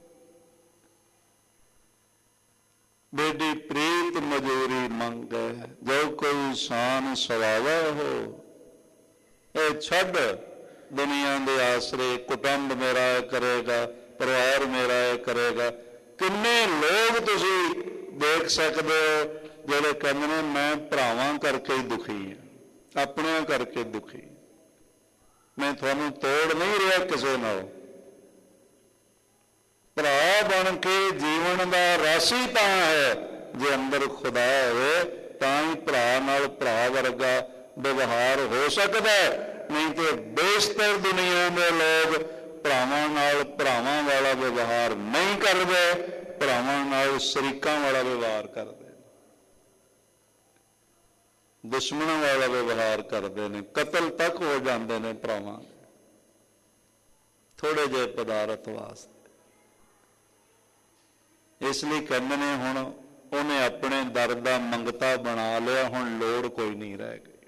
ਬੇਡੀ ਪ੍ਰੀਤ ਮਜ਼ਦੂਰੀ ਮੰਗੇ, ਜੋ ਕੋਈ ਸ਼ਾਨ ਸਵਾਵਾ ਹੋ। ਇਹ ਛੱਡ ਦੁਨੀਆ ਦੇ ਆਸਰੇ, ਕੁਟੁੰਬ ਮੇਰਾ ਇਹ ਕਰੇਗਾ, ਪਰਿਵਾਰ ਮੇਰਾ ਇਹ ਕਰੇਗਾ। ਕਿੰਨੇ ਲੋਕ ਤੁਸੀਂ ਦੇਖ ਸਕਦੇ ਹੋ ਜਿਹੜੇ ਕਹਿੰਦੇ ਨੇ ਮੈਂ ਭਰਾਵਾਂ ਕਰਕੇ ਹੀ ਦੁਖੀ ਹਾਂ, ਆਪਣਿਆਂ ਕਰਕੇ ਦੁਖੀ, ਮੈਂ ਤੁਹਾਨੂੰ ਤੋੜ ਨਹੀਂ ਰਿਹਾ ਕਿਸੇ ਨਾਲ। ਭਰਾ ਬਣ ਕੇ ਜੀਵਨ ਦਾ ਰਾਸੀ ਤਾਂ ਹੈ, ਜੇ ਅੰਦਰ ਖੁਦਾ ਹੋਵੇ ਤਾਂ ਹੀ ਭਰਾ ਨਾਲ ਭਰਾ ਵਰਗਾ ਵਿਵਹਾਰ ਹੋ ਸਕਦਾ, ਨਹੀਂ ਤੇ ਬੇਸ਼ਤਰ ਦੁਨੀਆ ਦੇ ਲੋਕ ਭਰਾਵਾਂ ਨਾਲ ਭਰਾਵਾਂ ਵਾਲਾ ਵਿਵਹਾਰ ਨਹੀਂ ਕਰਦੇ, ਭਰਾਵਾਂ ਨਾਲ ਸ਼ਰੀਕਾਂ ਵਾਲਾ ਵਿਵਹਾਰ ਕਰਦੇ, ਦੁਸ਼ਮਣਾਂ ਵਾਲਾ ਵਿਵਹਾਰ ਕਰਦੇ ਨੇ, ਕਤਲ ਤੱਕ ਹੋ ਜਾਂਦੇ ਨੇ ਭਰਾਵਾਂ ਥੋੜੇ ਜਿਹੇ ਪਦਾਰਥ ਵਾਸਤੇ। ਇਸ ਲਈ ਕਹਿੰਦੇ ਨੇ ਹੁਣ ਉਹਨੇ ਆਪਣੇ ਦਰ ਦਾ ਮੰਗਤਾ ਬਣਾ ਲਿਆ, ਹੁਣ ਲੋੜ ਕੋਈ ਨਹੀਂ ਰਹਿ ਗਈ।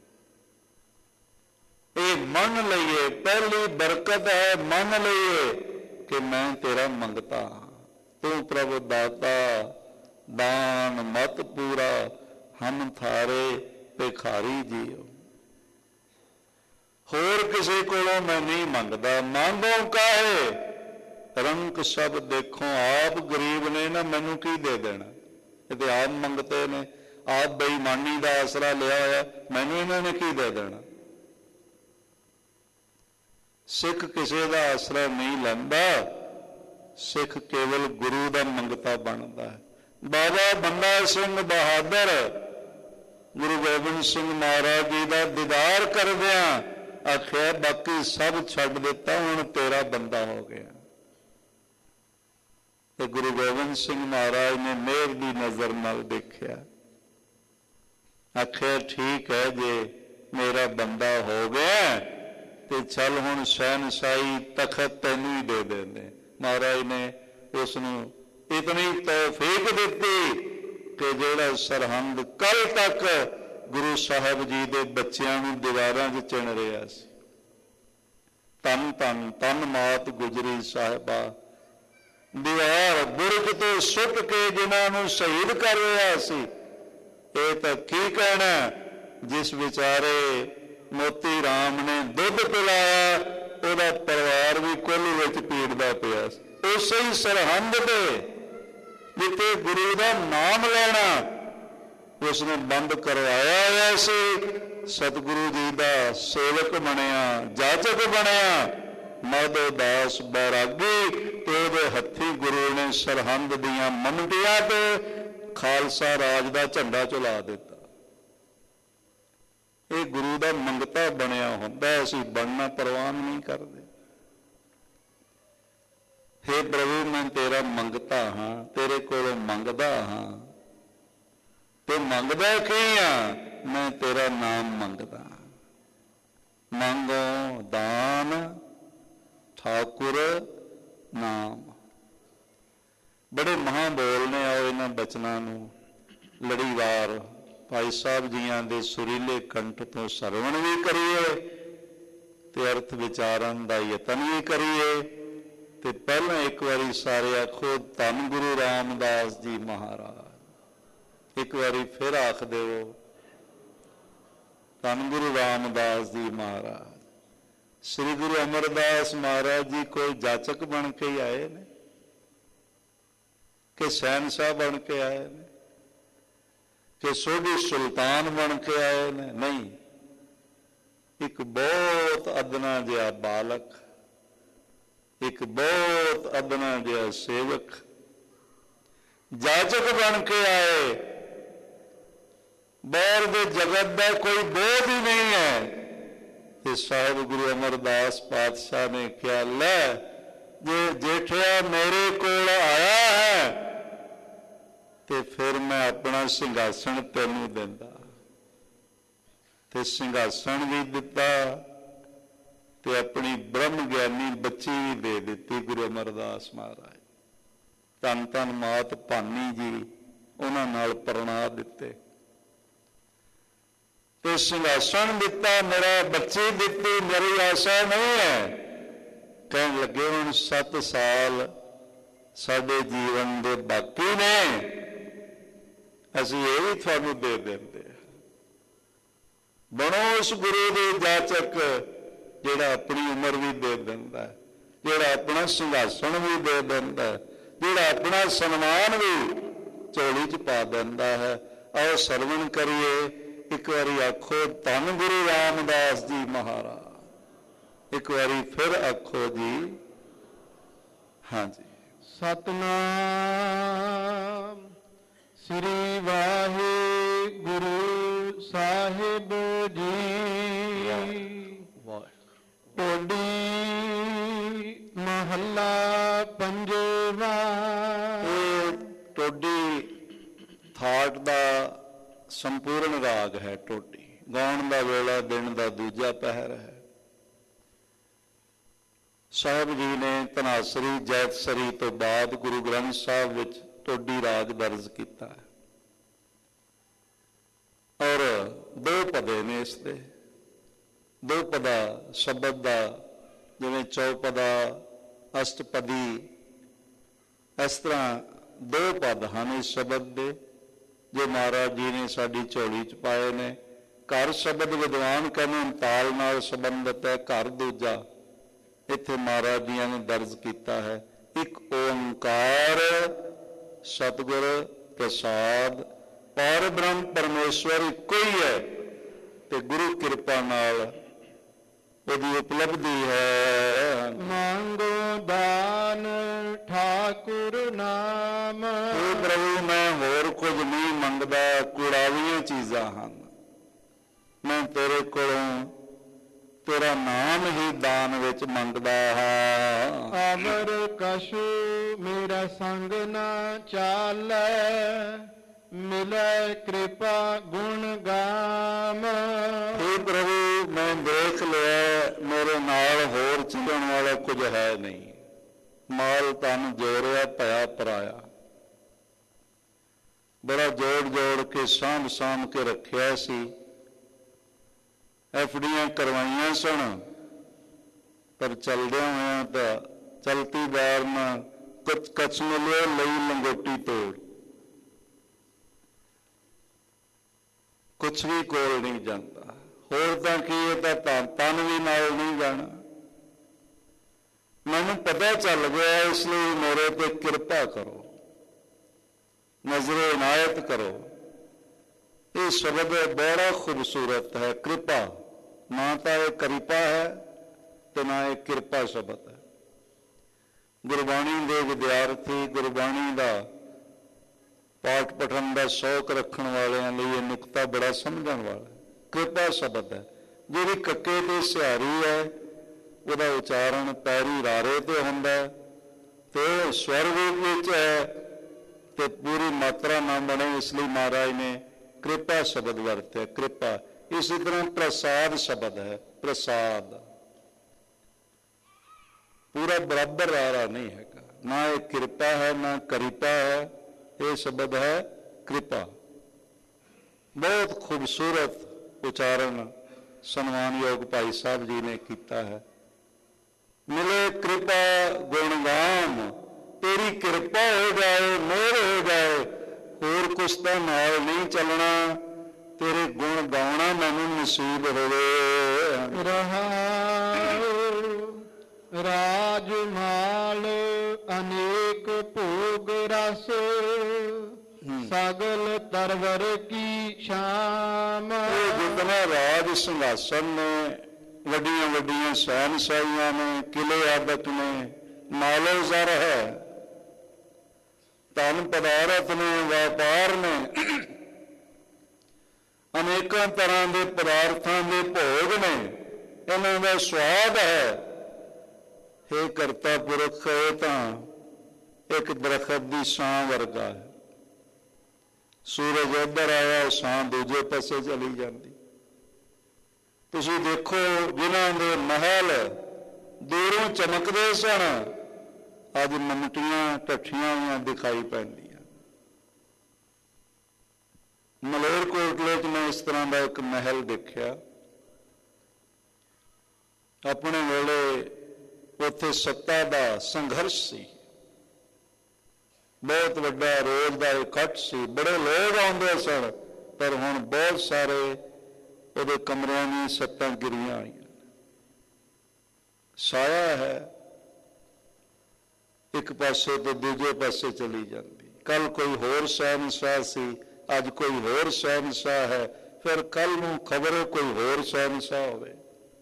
ਇਹ ਮੰਨ ਲਈਏ, ਪਹਿਲੀ ਬਰਕਤ ਹੈ, ਮੰਨ ਲਈਏ ਕਿ ਮੈਂ ਤੇਰਾ ਮੰਗਤਾ, ਤੂੰ ਪ੍ਰਭੂ ਦਾਤਾ, ਦਾਨ ਮਤ ਪੂਰਾ, ਹਮ ਥਾਰੇ ਭਿਖਾਰੀ ਜੀਓ। ਹੋਰ ਕਿਸੇ ਕੋਲੋਂ ਮੈਂ ਨਹੀਂ ਮੰਗਦਾ, ਮੰਗੋ ਕਾਹੇ ਰੰਕ ਸਭ ਦੇਖੋ, ਆਪ ਗਰੀਬ ਨੇ ਨਾ, ਮੈਨੂੰ ਕੀ ਦੇ ਦੇਣਾ? ਇਹ ਤੇ ਆਪ ਮੰਗਤੇ ਨੇ, ਆਪ ਬੇਈਮਾਨੀ ਦਾ ਆਸਰਾ ਲਿਆ ਹੋਇਆ, ਮੈਨੂੰ ਇਹਨਾਂ ਨੇ ਕੀ ਦੇ ਦੇਣਾ? ਸਿੱਖ ਕਿਸੇ ਦਾ ਆਸਰਾ ਨਹੀਂ ਲੈਂਦਾ, ਸਿੱਖ ਕੇਵਲ ਗੁਰੂ ਦਾ ਮੰਗਤਾ ਬਣਦਾ ਹੈ। ਬਾਬਾ ਬੰਦਾ ਸਿੰਘ ਬਹਾਦਰ ਗੁਰੂ ਗੋਬਿੰਦ ਸਿੰਘ ਮਹਾਰਾਜ ਜੀ ਦਾ ਦੀਦਾਰ ਕਰਦਿਆਂ ਆਖਿਆ ਬਾਕੀ ਸਭ ਛੱਡ ਦਿੱਤਾ, ਹੁਣ ਤੇਰਾ ਬੰਦਾ ਹੋ ਗਿਆ। ਤੇ ਗੁਰੂ ਗੋਬਿੰਦ ਸਿੰਘ ਮਹਾਰਾਜ ਨੇ ਮਿਹਰ ਦੀ ਨਜ਼ਰ ਨਾਲ ਦੇਖਿਆ, ਆਖਿਆ ਠੀਕ ਹੈ, ਜੇ ਮੇਰਾ ਬੰਦਾ ਹੋ ਗਿਆ ਤੇ ਚੱਲ ਹੁਣ ਸ਼ਹਿਨਸ਼ਾਹੀ ਤਖਤ ਤੈਨੂੰ ਹੀ ਦੇ ਦਿੰਦੇ। ਮਹਾਰਾਜ ਨੇ ਉਸ ਨੂੰ ਇਤਨੀ ਤੌਫੀਕ ਦਿੱਤੀ ਕਿ ਜਿਹੜਾ ਸਰਹੰਦ ਕੱਲ ਤੱਕ ਗੁਰੂ ਸਾਹਿਬ ਜੀ ਦੇ ਬੱਚਿਆਂ ਨੂੰ ਦੀਵਾਰਾਂ 'ਚ ਚਿਣ ਰਿਹਾ ਸੀ। ਧੰਨ ਧੰਨ ਧੰਨ ਮਾਤ ਗੁਜਰੀ ਸਾਹਿਬਾ, ਦੀਵਾਰ ਬੁਰਜ ਤੋਂ ਸੁੱਟ ਕੇ ਜਿਨ੍ਹਾਂ ਨੂੰ ਸ਼ਹੀਦ ਕਰ ਰਿਹਾ ਸੀ। ਇਹ ਤਾਂ ਕੀ ਕਹਿਣਾ, ਜਿਸ ਵਿਚਾਰੇ ਮੋਤੀ ਰਾਮ ਨੇ ਦੁੱਧ ਪਿਲਾਇਆ, ਉਹਦਾ ਪਰਿਵਾਰ ਵੀ ਕੁੱਲ ਵਿੱਚ ਪੀੜਦਾ ਪਿਆ ਸੀ। ਉਸੇ ਹੀ ਸਰਹੰਦ ਤੇ ਜਿੱਥੇ ਗੁਰੂ ਦਾ ਨਾਮ ਲੈਣਾ ਉਸਨੇ ਬੰਦ ਕਰਵਾਇਆ ਹੋਇਆ ਸੀ। ਸਤਿਗੁਰੂ ਜੀ ਦਾ ਸੇਵਕ ਬਣਿਆ, ਜਾਚਕ ਬਣਿਆ, ਮਾਧੋ ਦਾਸ ਬੈਰਾਗੀ, ਤੇ ਉਹਦੇ ਹੱਥੀਂ ਗੁਰੂ ਨੇ ਸਰਹੰਦ ਦੀਆਂ ਮੰਡੀਆਂ ਤੇ ਖਾਲਸਾ ਰਾਜ ਦਾ ਝੰਡਾ ਝੁਲਾ ਦਿੱਤਾ। ਇਹ ਗੁਰੂ ਦਾ ਮੰਗਤਾ ਬਣਿਆ ਹੁੰਦਾ, ਅਸੀਂ ਬਣਨਾ ਪ੍ਰਵਾਨ ਨਹੀਂ ਕਰਦੇ। ਹੇ ਪ੍ਰਭੂ, ਮੈਂ ਤੇਰਾ ਮੰਗਤਾ ਹਾਂ, ਤੇਰੇ ਕੋਲੋਂ ਮੰਗਦਾ ਹਾਂ। ਤੇ ਮੰਗਦਾ ਕੀ ਆ? ਮੈਂ ਤੇਰਾ ਨਾਮ ਮੰਗਦਾ। ਮੰਗੋ ਦਾਨ ਠਾਕੁਰ ਨਾਮ। ਬੜੇ ਮਹਾਂਬੋਲ ਨੇ, ਆਓ ਇਹਨਾਂ ਬਚਨਾਂ ਨੂੰ ਲੜੀਵਾਰ ਭਾਈ ਸਾਹਿਬ ਜੀਆਂ ਦੇ ਸੁਰੀਲੇ ਕੰਠ ਤੋਂ ਸਰਵਣ ਵੀ ਕਰੀਏ ਤੇ ਅਰਥ ਵਿਚਾਰਨ ਦਾ ਯਤਨ ਵੀ ਕਰੀਏ। ਤੇ ਪਹਿਲਾਂ ਇੱਕ ਵਾਰੀ ਸਾਰੇ ਆਖੋ ਧੰਨ ਗੁਰੂ ਰਾਮਦਾਸ ਜੀ ਮਹਾਰਾਜ। ਇੱਕ ਵਾਰੀ ਫਿਰ ਆਖ ਦਿਓ ਧੰਨ ਗੁਰੂ ਰਾਮਦਾਸ ਜੀ ਮਹਾਰਾਜ। ਸ੍ਰੀ ਗੁਰੂ ਅਮਰਦਾਸ ਮਹਾਰਾਜ ਜੀ ਕੋਈ ਜਾਚਕ ਬਣ ਕੇ ਹੀ ਆਏ ਨੇ ਕਿ ਸ਼ਹਿਨਸ਼ਾਹ ਬਣ ਕੇ ਆਏ ਨੇ ਕਿ ਸੋਢੀ ਸੁਲਤਾਨ ਬਣ ਕੇ ਆਏ ਨੇ? ਨਹੀਂ, ਇੱਕ ਬਹੁਤ ਅਦਨਾ ਜਿਹਾ ਬਾਲਕ, ਇੱਕ ਬਹੁਤ ਅਦਨਾ ਜਿਹਾ ਸੇਵਕ ਜਾਚਕ ਬਣ ਕੇ ਆਏ। ਬਾਹਰ ਦੇ ਜਗਤ ਦਾ ਕੋਈ ਬੋਝ ਹੀ ਨਹੀਂ ਹੈ। ਤੇ ਸਾਹਿਬ ਗੁਰੂ ਅਮਰਦਾਸ ਪਾਤਸ਼ਾਹ ਨੇ ਕਿਹਾ, ਲੈ ਜੇ ਜੇਠਿਆ ਮੇਰੇ ਕੋਲ ਆਇਆ ਹੈ ਤੇ ਫਿਰ ਮੈਂ ਆਪਣਾ ਸਿੰਘਾਸਣ ਤੈਨੂੰ ਦਿੰਦਾ। ਤੇ ਸਿੰਘਾਸਣ ਵੀ ਦਿੱਤਾ ਤੇ ਆਪਣੀ ਬ੍ਰਹਮ ਗਿਆਨੀ ਬੱਚੀ ਵੀ ਦੇ ਦਿੱਤੀ ਗੁਰੂ ਅਮਰਦਾਸ ਮਹਾਰਾਜ। ਧੰਨ ਧੰਨ ਮਾਤ ਭਾਨੀ ਜੀ ਉਹਨਾਂ ਨਾਲ ਪ੍ਰਣਾ ਦਿੱਤੇ ਤੇ ਸਿੰਘਾਸਣ ਦਿੱਤਾ, ਮੇਰਾ ਬੱਚੀ ਦਿੱਤੀ, ਮੇਰੀ ਆਸ਼ਾ ਨਹੀਂ ਹੈ। ਕਹਿਣ ਲੱਗੇ ਹੁਣ ਸੱਤ ਸਾਲ ਸਾਡੇ ਜੀਵਨ ਦੇ ਬਾਕੀ ਨੇ, ਅਸੀਂ ਇਹ ਵੀ ਤੁਹਾਨੂੰ ਦੇ ਦਿੰਦੇ। ਬਣੋ ਉਸ ਗੁਰੂ ਦੇ ਜਾਚਕ ਜਿਹੜਾ ਆਪਣੀ ਉਮਰ ਵੀ ਦੇ ਦਿੰਦਾ, ਜਿਹੜਾ ਆਪਣਾ ਸਿੰਘਾਸਣ ਵੀ ਦੇ ਦਿੰਦਾ, ਜਿਹੜਾ ਆਪਣਾ ਸਨਮਾਨ ਵੀ ਝੋਲੀ 'ਚ ਪਾ ਦਿੰਦਾ ਹੈ। ਆਓ ਸਰਵਣ ਕਰੀਏ। ਇੱਕ ਵਾਰੀ ਆਖੋ ਧੰਨ ਗੁਰੂ ਰਾਮਦਾਸ ਜੀ ਮਹਾਰਾਜ। ਇੱਕ ਵਾਰੀ ਫਿਰ ਆਖੋ ਜੀ ਹਾਂਜੀ। ਸਤਨਾਮ ਸ੍ਰੀ ਵਾਹਿਗੁਰੂ ਸਾਹਿਬ ਜੀ। ਟੋਡੀ ਮਹੱਲਾ ਪੰਜਵਾ। ਇਹ ਟੋਡੀ ਥਾਟ ਦਾ ਸੰਪੂਰਨ ਰਾਗ ਹੈ। ਟੋਡੀ ਗਾਉਣ ਦਾ ਵੇਲਾ ਦਿਨ ਦਾ ਦੂਜਾ ਪਹਿਰ ਹੈ। ਸਾਹਿਬ ਜੀ ਨੇ ਧਨਾਸਰੀ ਜੈਤਸਰੀ ਤੋਂ ਬਾਅਦ ਗੁਰੂ ਗ੍ਰੰਥ ਸਾਹਿਬ ਵਿੱਚ ਟੋਡੀ ਰਾਗ ਦਰਜ ਕੀਤਾ ਹੈ ਔਰ ਦੋ ਪਦੇ ਨੇ ਇਸ ਦੇ। ਦੋ ਪਦਾ ਸ਼ਬਦ ਦਾ, ਜਿਵੇਂ ਚੌਪਦਾ, ਅਸ਼ਟਪਦੀ, ਇਸ ਤਰ੍ਹਾਂ ਦੋ ਪਦ ਹਨ ਇਸ ਸ਼ਬਦ ਦੇ ਜੋ ਮਹਾਰਾਜ ਜੀ ਨੇ ਸਾਡੀ ਝੋਲੀ 'ਚ ਪਾਏ ਨੇ। ਘਰ ਸ਼ਬਦ ਵਿਦਵਾਨ ਕਹਿੰਦੇ ਤਾਲ ਨਾਲ ਸੰਬੰਧਿਤ ਹੈ, ਘਰ ਦੂਜਾ ਇੱਥੇ ਮਹਾਰਾਜ ਜੀਆਂ ਨੇ ਦਰਜ ਕੀਤਾ ਹੈ। ਇੱਕ ਓਂਕਾਰ ਸਤਿਗੁਰ ਪ੍ਰਸਾਦ ਪਰ ਬ੍ਰਹਮ ਪਰਮੇਸ਼ਵਰ ਇੱਕੋ ਹੀ ਹੈ ਤੇ ਗੁਰੂ ਕਿਰਪਾ ਨਾਲ ਉਹਦੀ ਉਪਲਬਧੀ ਹੈ। ਮੰਗੋ ਦਾਨ ਠਾਕੁਰ ਨਾਮ। ਇਹ ਪ੍ਰਭੂ ਮੈਂ ਹੋਰ ਕੁਝ ਨਹੀਂ ਮੰਗਦਾ, ਕੁੜਾਵੀਆਂ ਚੀਜ਼ਾਂ ਹਨ। ਮੈਂ ਤੇਰੇ ਕੋਲੋਂ ਤੇਰਾ ਨਾਮ ਹੀ ਦਾਨ ਵਿੱਚ ਮੰਗਦਾ ਹਾਂ। ਅਮਰ ਕਛੂ ਮੇਰਾ ਸੰਗ ਨਾ ਚਾਲੈ, ਮਿਲੈ ਕਿਰਪਾ ਗੁਣ ਗਾਮ। हे ਪ੍ਰਭੂ, ਮੈਂ ਦੇਖ ਲਿਆ ਮੇਰੇ ਨਾਲ ਹੋਰ ਚੱਲਣ ਵਾਲਾ ਕੁਝ ਹੈ ਨਹੀਂ। ਮਾਲ ਤਨ ਜੋੜਿਆ ਭਇਆ ਪਰਾਇਆ, ਬੜਾ ਜੋੜ ਜੋੜ ਕੇ ਸਾਂਭ ਸਾਂਭ ਕੇ ਰੱਖਿਆ ਸੀ। ਐਫਡੀਆਂ ਕਰਵਾਈਆਂ ਸਨ, ਪਰ ਚੱਲਦਿਆਂ ਹੋਇਆਂ ਤਾਂ ਚਲਤੀਦਾਰ ਨਾ ਕੁਛ ਕਛ ਮਿਲਿਆ ਲਈ ਲੰਗੋਟੀ ਤੋੜ। ਕੁਛ ਵੀ ਕੋਲ ਨਹੀਂ ਜਾਂਦਾ। ਹੋਰ ਤਾਂ ਕੀ, ਇਹ ਤਾਂ ਤਨ ਤਨ ਵੀ ਨਾਲ ਨਹੀਂ ਜਾਣਾ। ਮੈਨੂੰ ਪਤਾ ਚੱਲ ਗਿਆ, ਇਸ ਲਈ ਮੇਰੇ ਤੇ ਕਿਰਪਾ ਕਰੋ, ਨਜ਼ਰੇ ਇਨਾਇਤ ਕਰੋ। ਇਹ ਸ਼ਬਦ ਬੜਾ ਖੂਬਸੂਰਤ ਹੈ, ਕਿਰਪਾ। ਨਾ ਤਾਂ ਇਹ ਕਿਰਪਾ ਹੈ ਤੇ ਨਾ ਇਹ ਕਿਰਪਾ ਸ਼ਬਦ ਹੈ। ਗੁਰਬਾਣੀ ਦੇ ਵਿਦਿਆਰਥੀ, ਗੁਰਬਾਣੀ ਦਾ ਪਾਠ ਪਠਨ ਦਾ ਸ਼ੌਕ ਰੱਖਣ ਵਾਲਿਆਂ ਲਈ ਇਹ ਨੁਕਤਾ ਬੜਾ ਸਮਝਣ ਵਾਲਾ। ਕਿਰਪਾ ਸ਼ਬਦ ਹੈ, ਜਿਹੜੀ ਕੱਕੇ ਤੇ ਸਿਹਾਰੀ ਹੈ ਉਹਦਾ ਉਚਾਰਨ ਪੈਰੀ ਰਾਰੇ ਤੇ ਹੁੰਦਾ, ਤੇ ਸਵਰ ਰੂਪ ਵਿੱਚ ਹੈ ਤੇ ਪੂਰੀ ਮਾਤਰਾ ਨਾ ਬਣੇ, ਇਸ ਲਈ ਮਹਾਰਾਜ ਨੇ ਕਿਰਪਾ ਸ਼ਬਦ ਵਰਤਿਆ। ਕਿਰਪਾ। ਇਸੇ ਤਰ੍ਹਾਂ ਪ੍ਰਸਾਦ ਸ਼ਬਦ ਹੈ, ਪ੍ਰਸਾਦ ਪੂਰਾ ਬਰਾਬਰ ਰਾਰਾ ਨਹੀਂ ਹੈਗਾ। ਨਾ ਇਹ ਕਿਰਪਾ ਹੈ ਨਾ ਕਿਰਪਾ ਹੈ, ਇਹ ਸ਼ਬਦ ਹੈ ਕਿਰਪਾ। ਬਹੁਤ ਖੂਬਸੂਰਤ ਉਚਾਰਨ ਸਨਮਾਨਯੋਗ ਭਾਈ ਸਾਹਿਬ ਜੀ ਨੇ ਕੀਤਾ ਹੈ। ਮਿਲੇ ਕਿਰਪਾ ਗੁਣਗਾਮ, ਤੇਰੀ ਕਿਰਪਾ ਹੋ ਜਾਏ, ਮਿਹਰ ਹੋ ਜਾਏ, ਹੋਰ ਕੁਛ ਤਾਂ ਨਾਲ ਨਹੀਂ ਚੱਲਣਾ, ਤੇਰੇ ਗੁਣ ਗਾਉਣਾ ਮੈਨੂੰ ਨਸੀਬ ਹੋਵੇ। ਰਹਾਉ ਰਾਜਮਾਲ ਅਨੇਕ ਭੋਗ ਰਸ, ਸਗਲ ਤਰਵਰ ਕੀ ਸ਼ਾਮ। ਇਹ ਜਿਤਨੇ ਰਾਜ ਸਿੰਘਾਸਨ ਨੇ, ਵੱਡੀਆਂ ਵੱਡੀਆਂ ਸ਼ਹਿਨਸ਼ਾਹੀਆਂ ਨੇ, ਕਿਲੇ ਆਦਿਕ ਨੇ, ਮਾਲੋ ਜ਼ਰ ਹੈ, ਧਨ ਪਦਾਰਥ ਨੇ, ਵਪਾਰ ਨੇ, ਅਨੇਕਾਂ ਤਰ੍ਹਾਂ ਦੇ ਪਦਾਰਥਾਂ ਦੇ ਭੋਗ ਨੇ, ਇਹਨਾਂ ਦਾ ਸਵਾਦ ਹੈ। ਹੇ ਕਰਤਾ ਪੁਰਖ, ਇਹ ਤਾਂ ਇੱਕ ਦਰਖਤ ਦੀ ਛਾਂ ਵਰਗਾ ਹੈ। ਸੂਰਜ ਇੱਧਰ ਆਇਆ, ਛਾਂ ਦੂਜੇ ਪਾਸੇ ਚਲੀ ਜਾਂਦੀ। ਤੁਸੀਂ ਦੇਖੋ, ਜਿਨ੍ਹਾਂ ਦੇ ਮਹਿਲ ਦੂਰੋਂ ਚਮਕਦੇ ਸਨ, ਅੱਜ ਮਮਟੀਆਂ ਢੱਠੀਆਂ ਹੋਈਆਂ ਦਿਖਾਈ ਪੈਂਦੀਆਂ। ਮਲੇਰਕੋਟਲੇ 'ਚ ਮੈਂ ਇਸ ਤਰ੍ਹਾਂ ਦਾ ਇੱਕ ਮਹਿਲ ਦੇਖਿਆ। ਆਪਣੇ ਵੇਲੇ ਉੱਥੇ ਸੱਤਾ ਦਾ ਸੰਘਰਸ਼ ਸੀ, ਬਹੁਤ ਵੱਡਾ ਰੋਜ਼ ਦਾ ਇਕੱਠ ਸੀ, ਬੜੇ ਲੋਕ ਆਉਂਦੇ ਸਨ, ਪਰ ਹੁਣ ਬਹੁਤ ਸਾਰੇ ਉਹਦੇ ਕਮਰਿਆਂ ਦੀਆਂ ਛੱਤਾਂ ਗਿਰੀਆਂ ਹੋਈਆਂ। ਸਾਇਆ ਹੈ, ਇੱਕ ਪਾਸੇ ਤੋਂ ਦੂਜੇ ਪਾਸੇ ਚਲੀ ਜਾਂਦੀ। ਕੱਲ ਕੋਈ ਹੋਰ ਸ਼ਹਿਨਸ਼ਾਹ ਸੀ, ਅੱਜ ਕੋਈ ਹੋਰ ਸ਼ਹਿਨਸ਼ਾਹ ਹੈ, ਫਿਰ ਕੱਲ ਨੂੰ ਖਬਰ ਕੋਈ ਹੋਰ ਸ਼ਹਿਨਸ਼ਾਹ ਹੋਵੇ।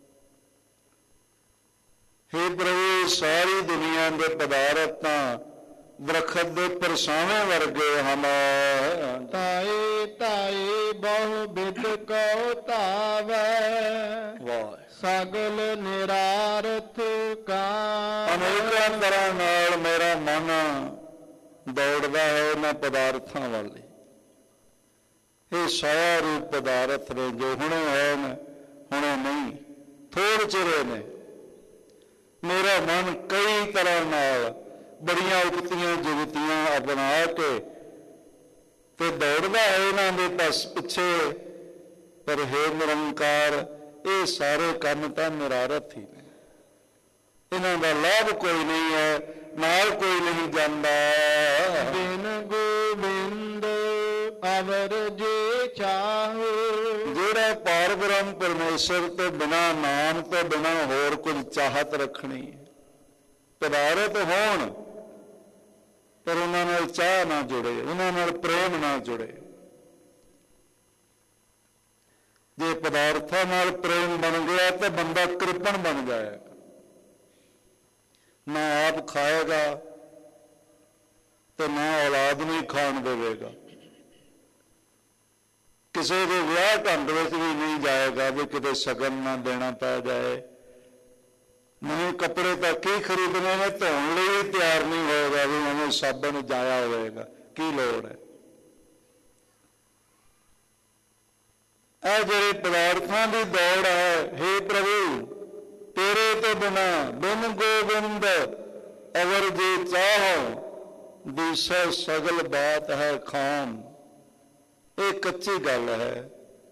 ਹੇ ਪ੍ਰਭੂ, ਸਾਰੀ ਦੁਨੀਆ ਦੇ ਪਦਾਰਥ ਤਾਂ ਦਰਖਤ ਦੇ ਪਰਛਾਵੇਂ ਵਰਗੇ ਹਨ। ਤਾਏ ਤਾਏ ਬਹੁ ਬਿਦ ਕਉ ਧਾਵੈ, ਵਾਹ। ਸਗਲ ਨਿਰਾਰਥ ਕਾਮ। ਅਨੇਕਾਂ ਤਰ੍ਹਾਂ ਨਾਲ ਮੇਰਾ ਮਨ ਦੌੜਦਾ ਹੈ ਇਹਨਾਂ ਪਦਾਰਥਾਂ ਵੱਲ। ਇਹ ਸਾਇਆ ਰੂਪ ਪਦਾਰਥ ਨੇ, ਜੋ ਹੁਣੇ ਹਨ ਹੁਣੇ ਨਹੀਂ, ਥੋੜ੍ਹੇ ਚਿਰੇ ਨੇ। ਮੇਰਾ ਮਨ ਕਈ ਤਰ੍ਹਾਂ ਨਾਲ ਬੜੀਆਂ ਉਕਤੀਆਂ ਜੁਗਤੀਆਂ ਅਪਣਾ ਕੇ ਤੇ ਦੌੜਦਾ ਹੈ ਇਹਨਾਂ ਦੇ ਪਾਸ ਪਿੱਛੇ। ਪਰ ਹੇ ਨਿਰੰਕਾਰ, ਇਹ ਸਾਰੇ ਕੰਮ ਤਾਂ ਨਿਰਾਰਥ ਹੀ ਨੇ, ਇਹਨਾਂ ਦਾ ਲਾਭ ਕੋਈ ਨਹੀਂ ਹੈ, ਨਾਲ ਕੋਈ ਨਹੀਂ ਜਾਂਦਾ। ਬਿਨ ਗੋਬਿੰਦ ਅਵਰ ਜੇ ਚਾਹੋ, ਜਿਹੜਾ ਪਾਰ ਬ੍ਰਹਮ ਪਰਮੇਸ਼ਰ ਤੋਂ ਬਿਨਾਂ, ਨਾਮ ਤੋਂ ਬਿਨਾਂ ਹੋਰ ਕੁਝ ਚਾਹਤ ਰੱਖਣੀ, ਪਦਾਰਥ ਹੋਣ ਪਰ ਉਹਨਾਂ ਨਾਲ ਚਾਹ ਨਾ ਜੁੜੇ, ਉਹਨਾਂ ਨਾਲ ਪ੍ਰੇਮ ਨਾ ਜੁੜੇ। ਜੇ ਪਦਾਰਥਾਂ ਨਾਲ ਪ੍ਰੇਮ ਬਣ ਗਿਆ ਤਾਂ ਬੰਦਾ ਕਿਰਪਣ ਬਣ ਜਾਏਗਾ, ਨਾ ਆਪ ਖਾਏਗਾ ਤੇ ਨਾ ਔਲਾਦ ਨੂੰ ਖਾਣ ਦੇਵੇਗਾ। ਕਿਸੇ ਦੇ ਵਿਆਹ ਢੰਗ ਵਿੱਚ ਵੀ ਨਹੀਂ ਜਾਏਗਾ ਵੀ ਕਿਤੇ ਸ਼ਗਨ ਨਾ ਦੇਣਾ ਪੈ ਜਾਏ। ਨਵੇਂ ਕੱਪੜੇ ਤਾਂ ਕੀ ਖਰੀਦਣੇ ਨੇ, ਧੋਣ ਲਈ ਤਿਆਰ ਨਹੀਂ ਹੋਏਗਾ ਵੀ ਮੈਨੂੰ ਸਾਬਣ ਜਾਇਆ ਹੋਵੇਗਾ, ਕੀ ਲੋੜ ਹੈ। ਇਹ ਜਿਹੜੇ ਪਦਾਰਥਾਂ ਦੀ ਦੌੜ ਹੈ, ਹੇ ਪ੍ਰਭੂ ਤੇਰੇ ਤੋਂ ਬਿਨਾ ਬਿਨ ਗੋਬਿੰਦ ਅਵਰ ਜੇ ਚਾਹੋ ਦਿਸੈ ਸਗਲ ਬਾਤ ਹੈ ਖਾਮ। ਇਹ ਕੱਚੀ ਗੱਲ ਹੈ,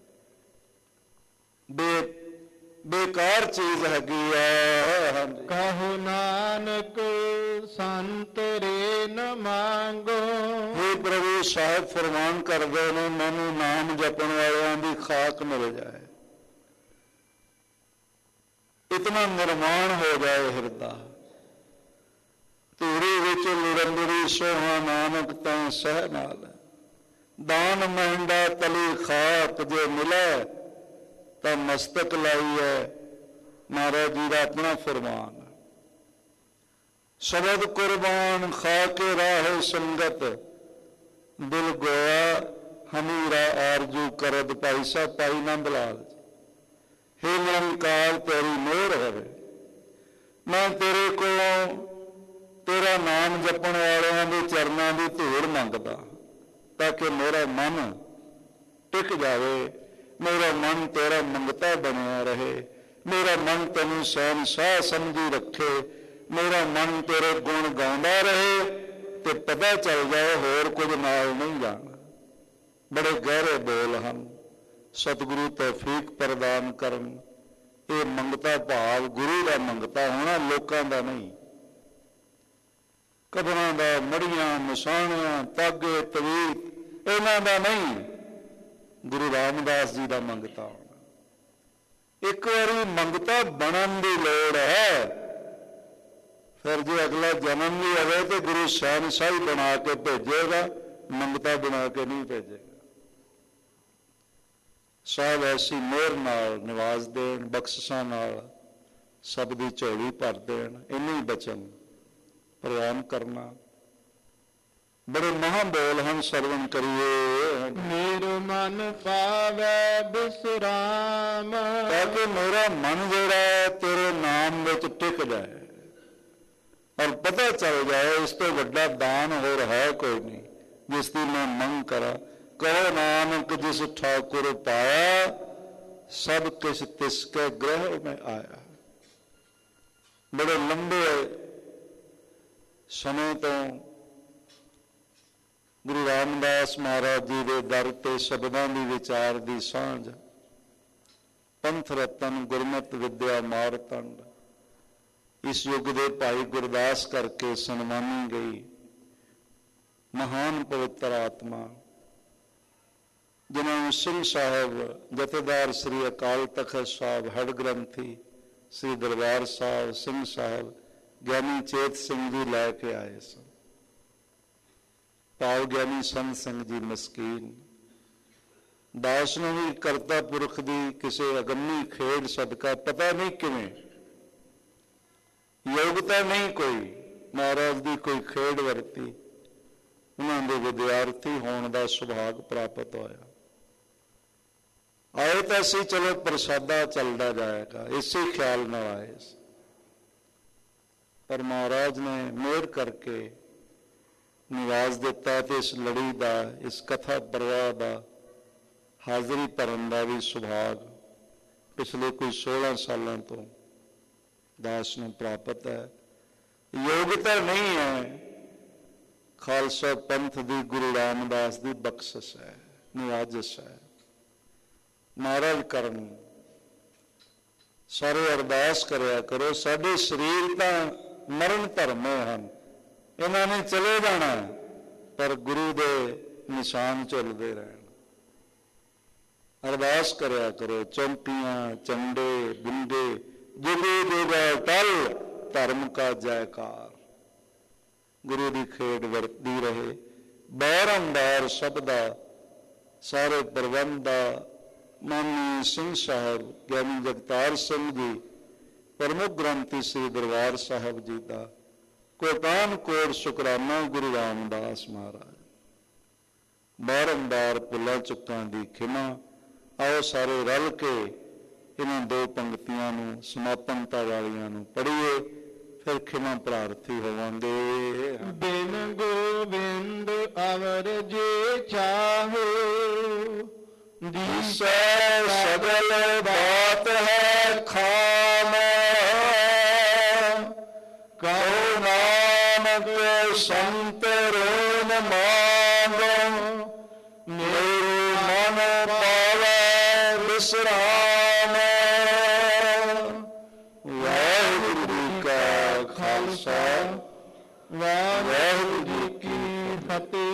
ਬੇ ਬੇਕਾਰ ਚੀਜ਼ ਹੈਗੀ ਆ। ਕਹੋ ਨਾਨਕ ਸੰਤ ਰੇ ਨ ਮੰਗੋ। ਹੇ ਪ੍ਰਭੂ ਸਾਹਿਬ ਫਰਮਾਨ ਕਰਦੇ ਨੇ, ਮੈਨੂੰ ਨਾਮ ਜਪਣ ਵਾਲਿਆਂ ਦੀ ਖਾਕ ਮਿਲ ਜਾਏ, ਇਤਨਾ ਨਿਰਮਾਣ ਹੋ ਜਾਏ ਹਿਰਦਾ। ਧੂਰੀ ਵਿੱਚ ਲੁੜੰਦਰੀ ਸੋਹਾ ਨਾਨਕ ਤਾਂ ਸਹਿ ਨਾਲ। ਦਾਨ ਮਹਿੰਡਾ ਤਲੀ ਖਾਕ ਜੇ ਮਿਲੇ ਤਾਂ ਮਸਤਕ ਲਾਈਏ। ਮਹਾਰਾਜ ਜੀ ਦਾ ਆਪਣਾ ਫਰਮਾਨ। ਸ਼ਬਦ ਕੁਰਬਾਨ ਖਾ ਕੇ ਰਾਹੇ ਸੰਗਤ, ਦਿਲ ਗੋਇਆ ਹਮੀਰਾ ਆਰਜੂ ਕਰਦ। ਭਾਈ ਸਾਹਿਬ ਭਾਈ ਨੰਦ ਲਾਲ ਜੀ। ਹੇ ਨਿਰੰਕਾਰ ਤੇਰੀ ਮਿਹਰ ਹੋਵੇ, ਮੈਂ ਤੇਰੇ ਕੋਲੋਂ ਤੇਰਾ ਨਾਮ ਜਪਣ ਵਾਲਿਆਂ ਦੇ ਚਰਨਾਂ ਦੀ ਧੂੜ ਮੰਗਦਾ, ਤਾਂ ਕਿ ਮੇਰਾ ਮਨ ਟਿਕ ਜਾਵੇ, ਮੇਰਾ ਮਨ ਤੇਰਾ ਮੰਗਤਾ ਬਣਿਆ ਰਹੇ, ਮੇਰਾ ਮਨ ਤੈਨੂੰ ਸ਼ਹਿਨਸ਼ਾਹ ਸਮਝੀ ਰੱਖੇ, ਮੇਰਾ ਮਨ ਤੇਰੇ ਗੁਣ ਗਾਉਂਦਾ ਰਹੇ ਤੇ ਪਤਾ ਚੱਲ ਜਾਏ ਹੋਰ ਕੁਝ ਨਾਲ ਨਹੀਂ ਜਾਣਾ। ਬੜੇ ਗਹਿਰੇ ਬੋਲ ਹਨ, ਸਤਿਗੁਰੂ ਤੌਫੀਕ ਪ੍ਰਦਾਨ ਕਰਨ। ਇਹ ਮੰਗਤਾ ਭਾਵ ਗੁਰੂ ਦਾ ਮੰਗਤਾ ਹੋਣਾ, ਲੋਕਾਂ ਦਾ ਨਹੀਂ। ਕਬਰਾਂ ਦਾ, ਮੜੀਆਂ, ਨਿਸ਼ਾਨਿਆਂ, ਤਾਗੇ, ਤਵੀਤ ਇਹਨਾਂ ਦਾ ਨਹੀਂ, ਗੁਰੂ ਰਾਮਦਾਸ ਜੀ ਦਾ ਮੰਗਤਾ ਹੋਣਾ। ਇੱਕ ਵਾਰੀ ਮੰਗਤਾ ਬਣਨ ਦੀ ਲੋੜ ਹੈ, ਫਿਰ ਜੇ ਅਗਲਾ ਜਨਮ ਵੀ ਆਵੇ ਤੇ ਗੁਰੂ ਸ਼ਹਿਨਸ਼ਾਹੀ ਬਣਾ ਕੇ ਭੇਜੇਗਾ, ਮੰਗਤਾ ਬਣਾ ਕੇ ਨਹੀਂ ਭੇਜੇਗਾ। ਸਾਹਿਬ ਐਸੀ ਮਿਹਰ ਨਾਲ ਨਿਵਾਜ਼ ਦੇਣ, ਬਖਸ਼ਿਸ਼ਾਂ ਨਾਲ ਸਭ ਦੀ ਝੋਲੀ ਭਰ ਦੇਣ। ਇੰਨੇ ਬਚਨ ਪ੍ਰਵਾਨ ਕਰਨਾ। ਬੜੇ ਮਹਾਂ ਬੋਲ ਹਨ, ਸਰਵਣ ਕਰੀਏ। ਮੇਰਾ ਮਨ ਪਾਵੈ ਬਿਸਰਾਮ। ਤਾਂ ਕਿ ਮੇਰਾ ਮਨ ਜਿਹੜਾ ਤੇਰੇ ਨਾਮ ਵਿੱਚ ਟਿਕ ਜਾਏ ਔਰ ਪਤਾ ਚੱਲ ਜਾਏ ਇਸ ਤੋਂ ਵੱਡਾ ਦਾਨ ਹੋਰ ਹੈ ਕੋਈ ਨਹੀਂ, ਜਿਸ ਦੀ ਮੈਂ ਮੰਗ ਕਰਾਂ। ਕਹੋ ਨਾਨਕ ਜਿਸ ਠਾਕੁਰ ਪਾਇਆ, ਸਭ ਕਿਛ ਤਿਸ ਕੇ ਗ੍ਰਹਿ ਮੈਂ ਆਇਆ। ਬੜੇ ਲੰਬੇ ਸਮੇਂ ਤੋਂ ਗੁਰੂ ਰਾਮਦਾਸ ਮਹਾਰਾਜ ਜੀ ਦੇ ਦਰ ਤੇ ਸ਼ਬਦਾਂ ਦੀ ਵਿਚਾਰ ਦੀ ਸਾਂਝ, ਪੰਥ ਰਤਨ ਗੁਰਮਤਿ ਵਿਦਿਆ ਮਾਰਤੰਡ, ਇਸ ਯੁੱਗ ਦੇ ਭਾਈ ਗੁਰਦਾਸ ਕਰਕੇ ਸਨਮਾਨੀ ਗਈ ਮਹਾਨ ਪਵਿੱਤਰ ਆਤਮਾ, ਜਿਨ੍ਹਾਂ ਨੂੰ ਸਿੰਘ ਸਾਹਿਬ ਜਥੇਦਾਰ ਸ੍ਰੀ ਅਕਾਲ ਤਖਤ ਸਾਹਿਬ ਹੈਡ ਗ੍ਰੰਥੀ ਸ੍ਰੀ ਦਰਬਾਰ ਸਾਹਿਬ ਸਿੰਘ ਸਾਹਿਬ ਗਿਆਨੀ ਚੇਤ ਸਿੰਘ ਜੀ ਲੈ ਕੇ ਆਏ ਸਨ। ਭਾਵ ਗਿਆਨੀ ਸੰਤ ਸਿੰਘ ਜੀ ਮਸਕੀਨ ਦਾਸ ਨੂੰ ਵੀ ਕਰਤਾ ਪੁਰਖ ਦੀ ਕਿਸੇ ਅਗੰਮੀ ਖੇਡ ਸਦਕਾ, ਪਤਾ ਨਹੀਂ ਕਿਵੇਂ, ਯੋਗਤਾ ਨਹੀਂ ਕੋਈ, ਮਹਾਰਾਜ ਦੀ ਕੋਈ ਖੇਡ ਵਰਤੀ, ਉਹਨਾਂ ਦੇ ਵਿਦਿਆਰਥੀ ਹੋਣ ਦਾ ਸੁਭਾਗ ਪ੍ਰਾਪਤ ਹੋਇਆ। ਆਏ ਤਾਂ ਅਸੀਂ ਚਲੋ ਪ੍ਰਸਾਦਾ ਚੱਲਦਾ ਜਾਏਗਾ, ਇਸੇ ਖਿਆਲ ਨਾਲ ਆਏ, ਪਰ ਮਹਾਰਾਜ ਨੇ ਮਿਹਰ ਕਰਕੇ ਨਿਵਾਜ਼ ਦਿੱਤਾ ਤੇ ਇਸ ਲੜੀ ਦਾ, ਇਸ ਕਥਾ ਪ੍ਰਵਾਹ ਦਾ ਹਾਜ਼ਰੀ ਭਰਨ ਦਾ ਵੀ ਸੁਭਾਗ ਪਿਛਲੇ ਕੋਈ ਸੋਲਾਂ ਸਾਲਾਂ ਤੋਂ ਦਾਸ ਨੂੰ ਪ੍ਰਾਪਤ ਹੈ। ਯੋਗਤਾ ਨਹੀਂ ਹੈ, ਖਾਲਸਾ ਪੰਥ ਦੀ ਗੁਰੂ ਰਾਮਦਾਸ ਦੀ ਬਖਸ਼ਿਸ਼ ਹੈ, ਨਿਆਜ਼ਸ਼ ਹੈ। ਮਹਾਰਾਜ ਕਰਨ ਸਾਰੇ ਅਰਦਾਸ ਕਰਿਆ ਕਰੋ, ਸਾਡੇ ਸਰੀਰ ਤਾਂ ਮਰਨ ਧਰਮੇ ਹਨ, ਇਹਨਾਂ ਨੇ ਚਲੇ ਜਾਣਾ, ਪਰ ਗੁਰੂ ਦੇ ਨਿਸ਼ਾਨ ਝੁੱਲਦੇ ਰਹਿਣ। ਅਰਦਾਸ ਕਰਿਆ ਕਰੋ, ਚੌਂਕੀਆਂ, ਚੰਡੇ, ਬਿੰਦੇ, ਜੁਗੇ ਜੁਗਾ ਟਲ ਧਰਮ ਕਾ ਜੈਕਾਰ। ਗੁਰੂ ਦੀ ਖੇਡ ਵਰਤਦੀ ਰਹੇ, ਬਾਰੰਬਾਰ ਸਭ ਦਾ, ਸਾਰੇ ਪ੍ਰਬੰਧ ਦਾ। ਮਾਨੀ ਸਿੰਘ ਸਾਹਿਬ ਗਿਆਨੀ ਜਗਤਾਰ ਸਿੰਘ ਜੀ ਪ੍ਰਮੁੱਖ ਗ੍ਰੰਥੀ ਸ੍ਰੀ ਦਰਬਾਰ ਸਾਹਿਬ ਜੀ ਦਾ ਕੋਟਾਨ ਕੋਟ ਸ਼ੁਕਰਾਨਾ ਗੁਰੂ ਰਾਮਦਾਸ ਮਹਾਰਾਜ। ਬਾਰੰਬਾਰ ਭੁੱਲਾਂ ਚੁੱਕਾਂ ਦੀ ਖਿਮਾ। ਆਓ ਸਾਰੇ ਰਲ ਕੇ ਇਹਨਾਂ ਦੋ ਪੰਕਤੀਆਂ ਨੂੰ ਸਮਾਪਨਤਾ ਵਾਲੀਆਂ ਨੂੰ ਪੜ੍ਹੀਏ, ਫਿਰ ਖਿਮਾ ਪ੍ਰਾਰਥੀ ਹੋਵਾਂਗੇ। ਬਿਨ ਗੋਬਿੰਦ ਅਵਰ ਜੇ ਚਾਹੋ, ਦਿਸੈ ਸਗਲ ਬਾਤ ਹੈ ਖਾਮ, ਕਹੋ ਨਾਨਕ ਸੰਤ ਰੋਣ ਮੰਗੋ, ਮੇਰੇ ਮਨ ਪਾਵੈ ਵਿਸਰਾਮ। ਵਾਹਿਗੁਰੂ ਜੀ ਕਾ ਖਾਲਸਾ, ਵਾਹਿਗੁਰੂ ਜੀ ਕੀ ਫਤਿਹ।